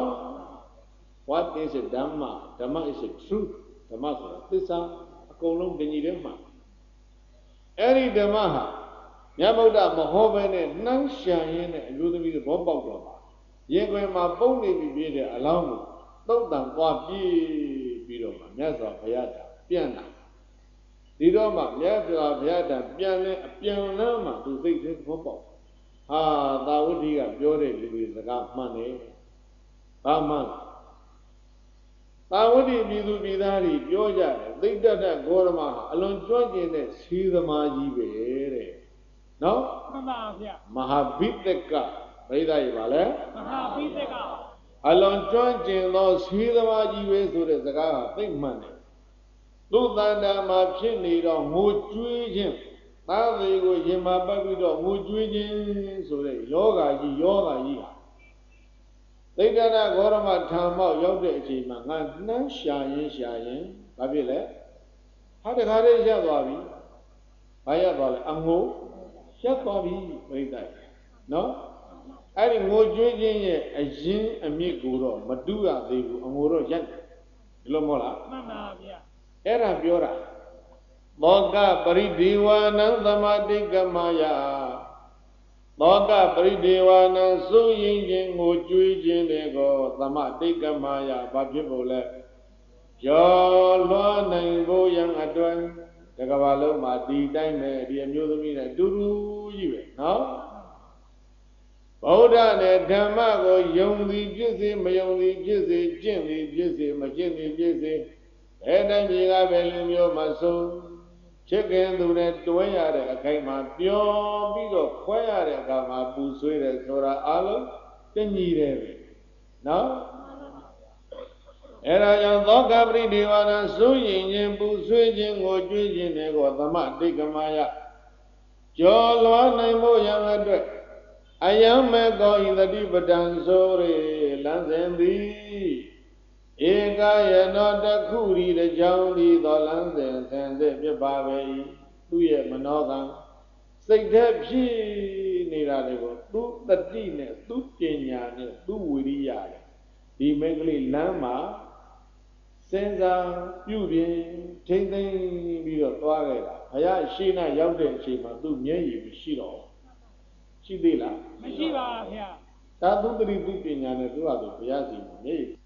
What is a Dhamma? Dhamma is a truth. Dhammaဆိုတာသစ္စာအကုန်လုံးတညီတဲ့မှာအဲ့ဒီဓမ္မဟာမြတ်ဗုဒ္ဓမဟောဘဲနဲ့နှမ်းရှာရင်းနဲ့အလိုသမီးသဘောပေါက်တော့ပါရင်ခွင်မှာပုံနေပြီးပြည့်တဲ့အလောင်းကိုသုတ်တံပွားပြေးပြီးတော့မှမြတ်စွာဘုရားကပြန်လာဒီတော့မှမြတ်စွာဘုရားကပြန်လဲအပြန်လမ်းမှာသူသိတဲ့သဘောပေါက်ဟာသာဝတိကပြောတဲ့လူတွေစကားမှန်တယ်ဘာမှန်သာဝတိပြည်သူပြည်သားတွေပြောကြတယ်သိတ္တတ္တဂေါရမဟာအလွန်ကျွမ်းကျင်တဲ့စီသမားကြီးပဲတဲ့နော်မှန်ပါဗျာမဟာဘိတကပရိသတ်ရပါလဲမဟာဘိတကအလွန်ကျွမ်းကျင်သောစီသမားကြီးပဲဆိုတဲ့စကားဟာသိမှန်တယ်သူတန်တာမှာဖြစ်နေတော့ငိုကြွေးခြင်းသားသေးကိုရင်မှာပတ်ပြီးတော့ငိုကြွေးခြင်းဆိုတဲ့ယောဂါကြီးဟာသိတ္တနာဂေါရမထာမောက်ရောက်တဲ့အချိန်မှာငါနှမ်းရှာရင်ဘာဖြစ်လဲဟာတခါတည်းရပ်သွားပြီဘာရပ်သွားလဲအငိုရပ်သွားပြီပြိတ္တိုင်နော်အဲ့ဒီငိုကြွေးခြင်းရဲ့အရင်အမြစ်ကိုတော့မတူရသေးဘူးအငိုတော့ရပ်တယ်ဒီလိုမဟုတ်လားမှန်ပါဗျာအဲ့ဒါပြောတာဘောကပရိဒီဝါနံသမာတိကမယသောကပရိဒေဝနာစိုးရင်ခြင်းကိုကြွေးခြင်းတွေကိုသမတိကမယဘာဖြစ်ဖို့လဲကျော်လွှားနိုင်ဖို့ရန်အတွက်တကဘာလုံးမှာဒီတိုင်းပဲဒီအမျိုးသမီးနဲ့တူတူကြီးပဲနော်ဗုဒ္ဓနဲ့ဓမ္မကိုယုံသည်ဖြစ်စေမယုံသည်ဖြစ်စေကျင့်သည်ဖြစ်စေမကျင့်သည်ဖြစ်စေဘယ်တိုင်းပြည်ကပဲလူမျိုးမှဆုံးချစ်ခင်သူနဲ့တွဲရတဲ့အခိုင်မှာပျော်ပြီးတော့ခွဲရတဲ့အခါမှာပူဆွေးတယ်ဆိုတာအလုံးတညီတယ်ပဲနော်အဲ့ဒါကြောင့်သောကပရိဒေဝနာစိုးရင်ခြင်းပူဆွေးခြင်းကိုကြွေးခြင်းတွေကိုသမတိကမယကျော်လွှားနိုင်ဖို့ရန်အတွက်အယံမေကောဣတတိပဒံဆိုရေလမ်းစဉ်သည်ဧကယနောတခုရီတကြောင်းသည်သောလမ်းစဉ်ဆင်စစ်ဖြစ်ပါပေ၏သူရဲ့မနောကံစိတ်ထဲဖြစ်နေတာတွေကိုသူတတိနဲ့သူပညာနဲ့သူဝိရိယနဲ့ဒီမိန်းကလေးလမ်းမှာစဉ်းစားပြုပြင်ထိမ့်သိမ့်ပြီးတော့သွားခဲ့တာဘုရားရှေ့နဲ့ရောက်တဲ့အချိန်မှာသူမျက်ရည်မရှိတော့ရှိသေးလားမရှိပါဗျာဒါသူတတိသူပညာနဲ့သူ့ဟာသူဘုရားစီမှာမျက်ရည်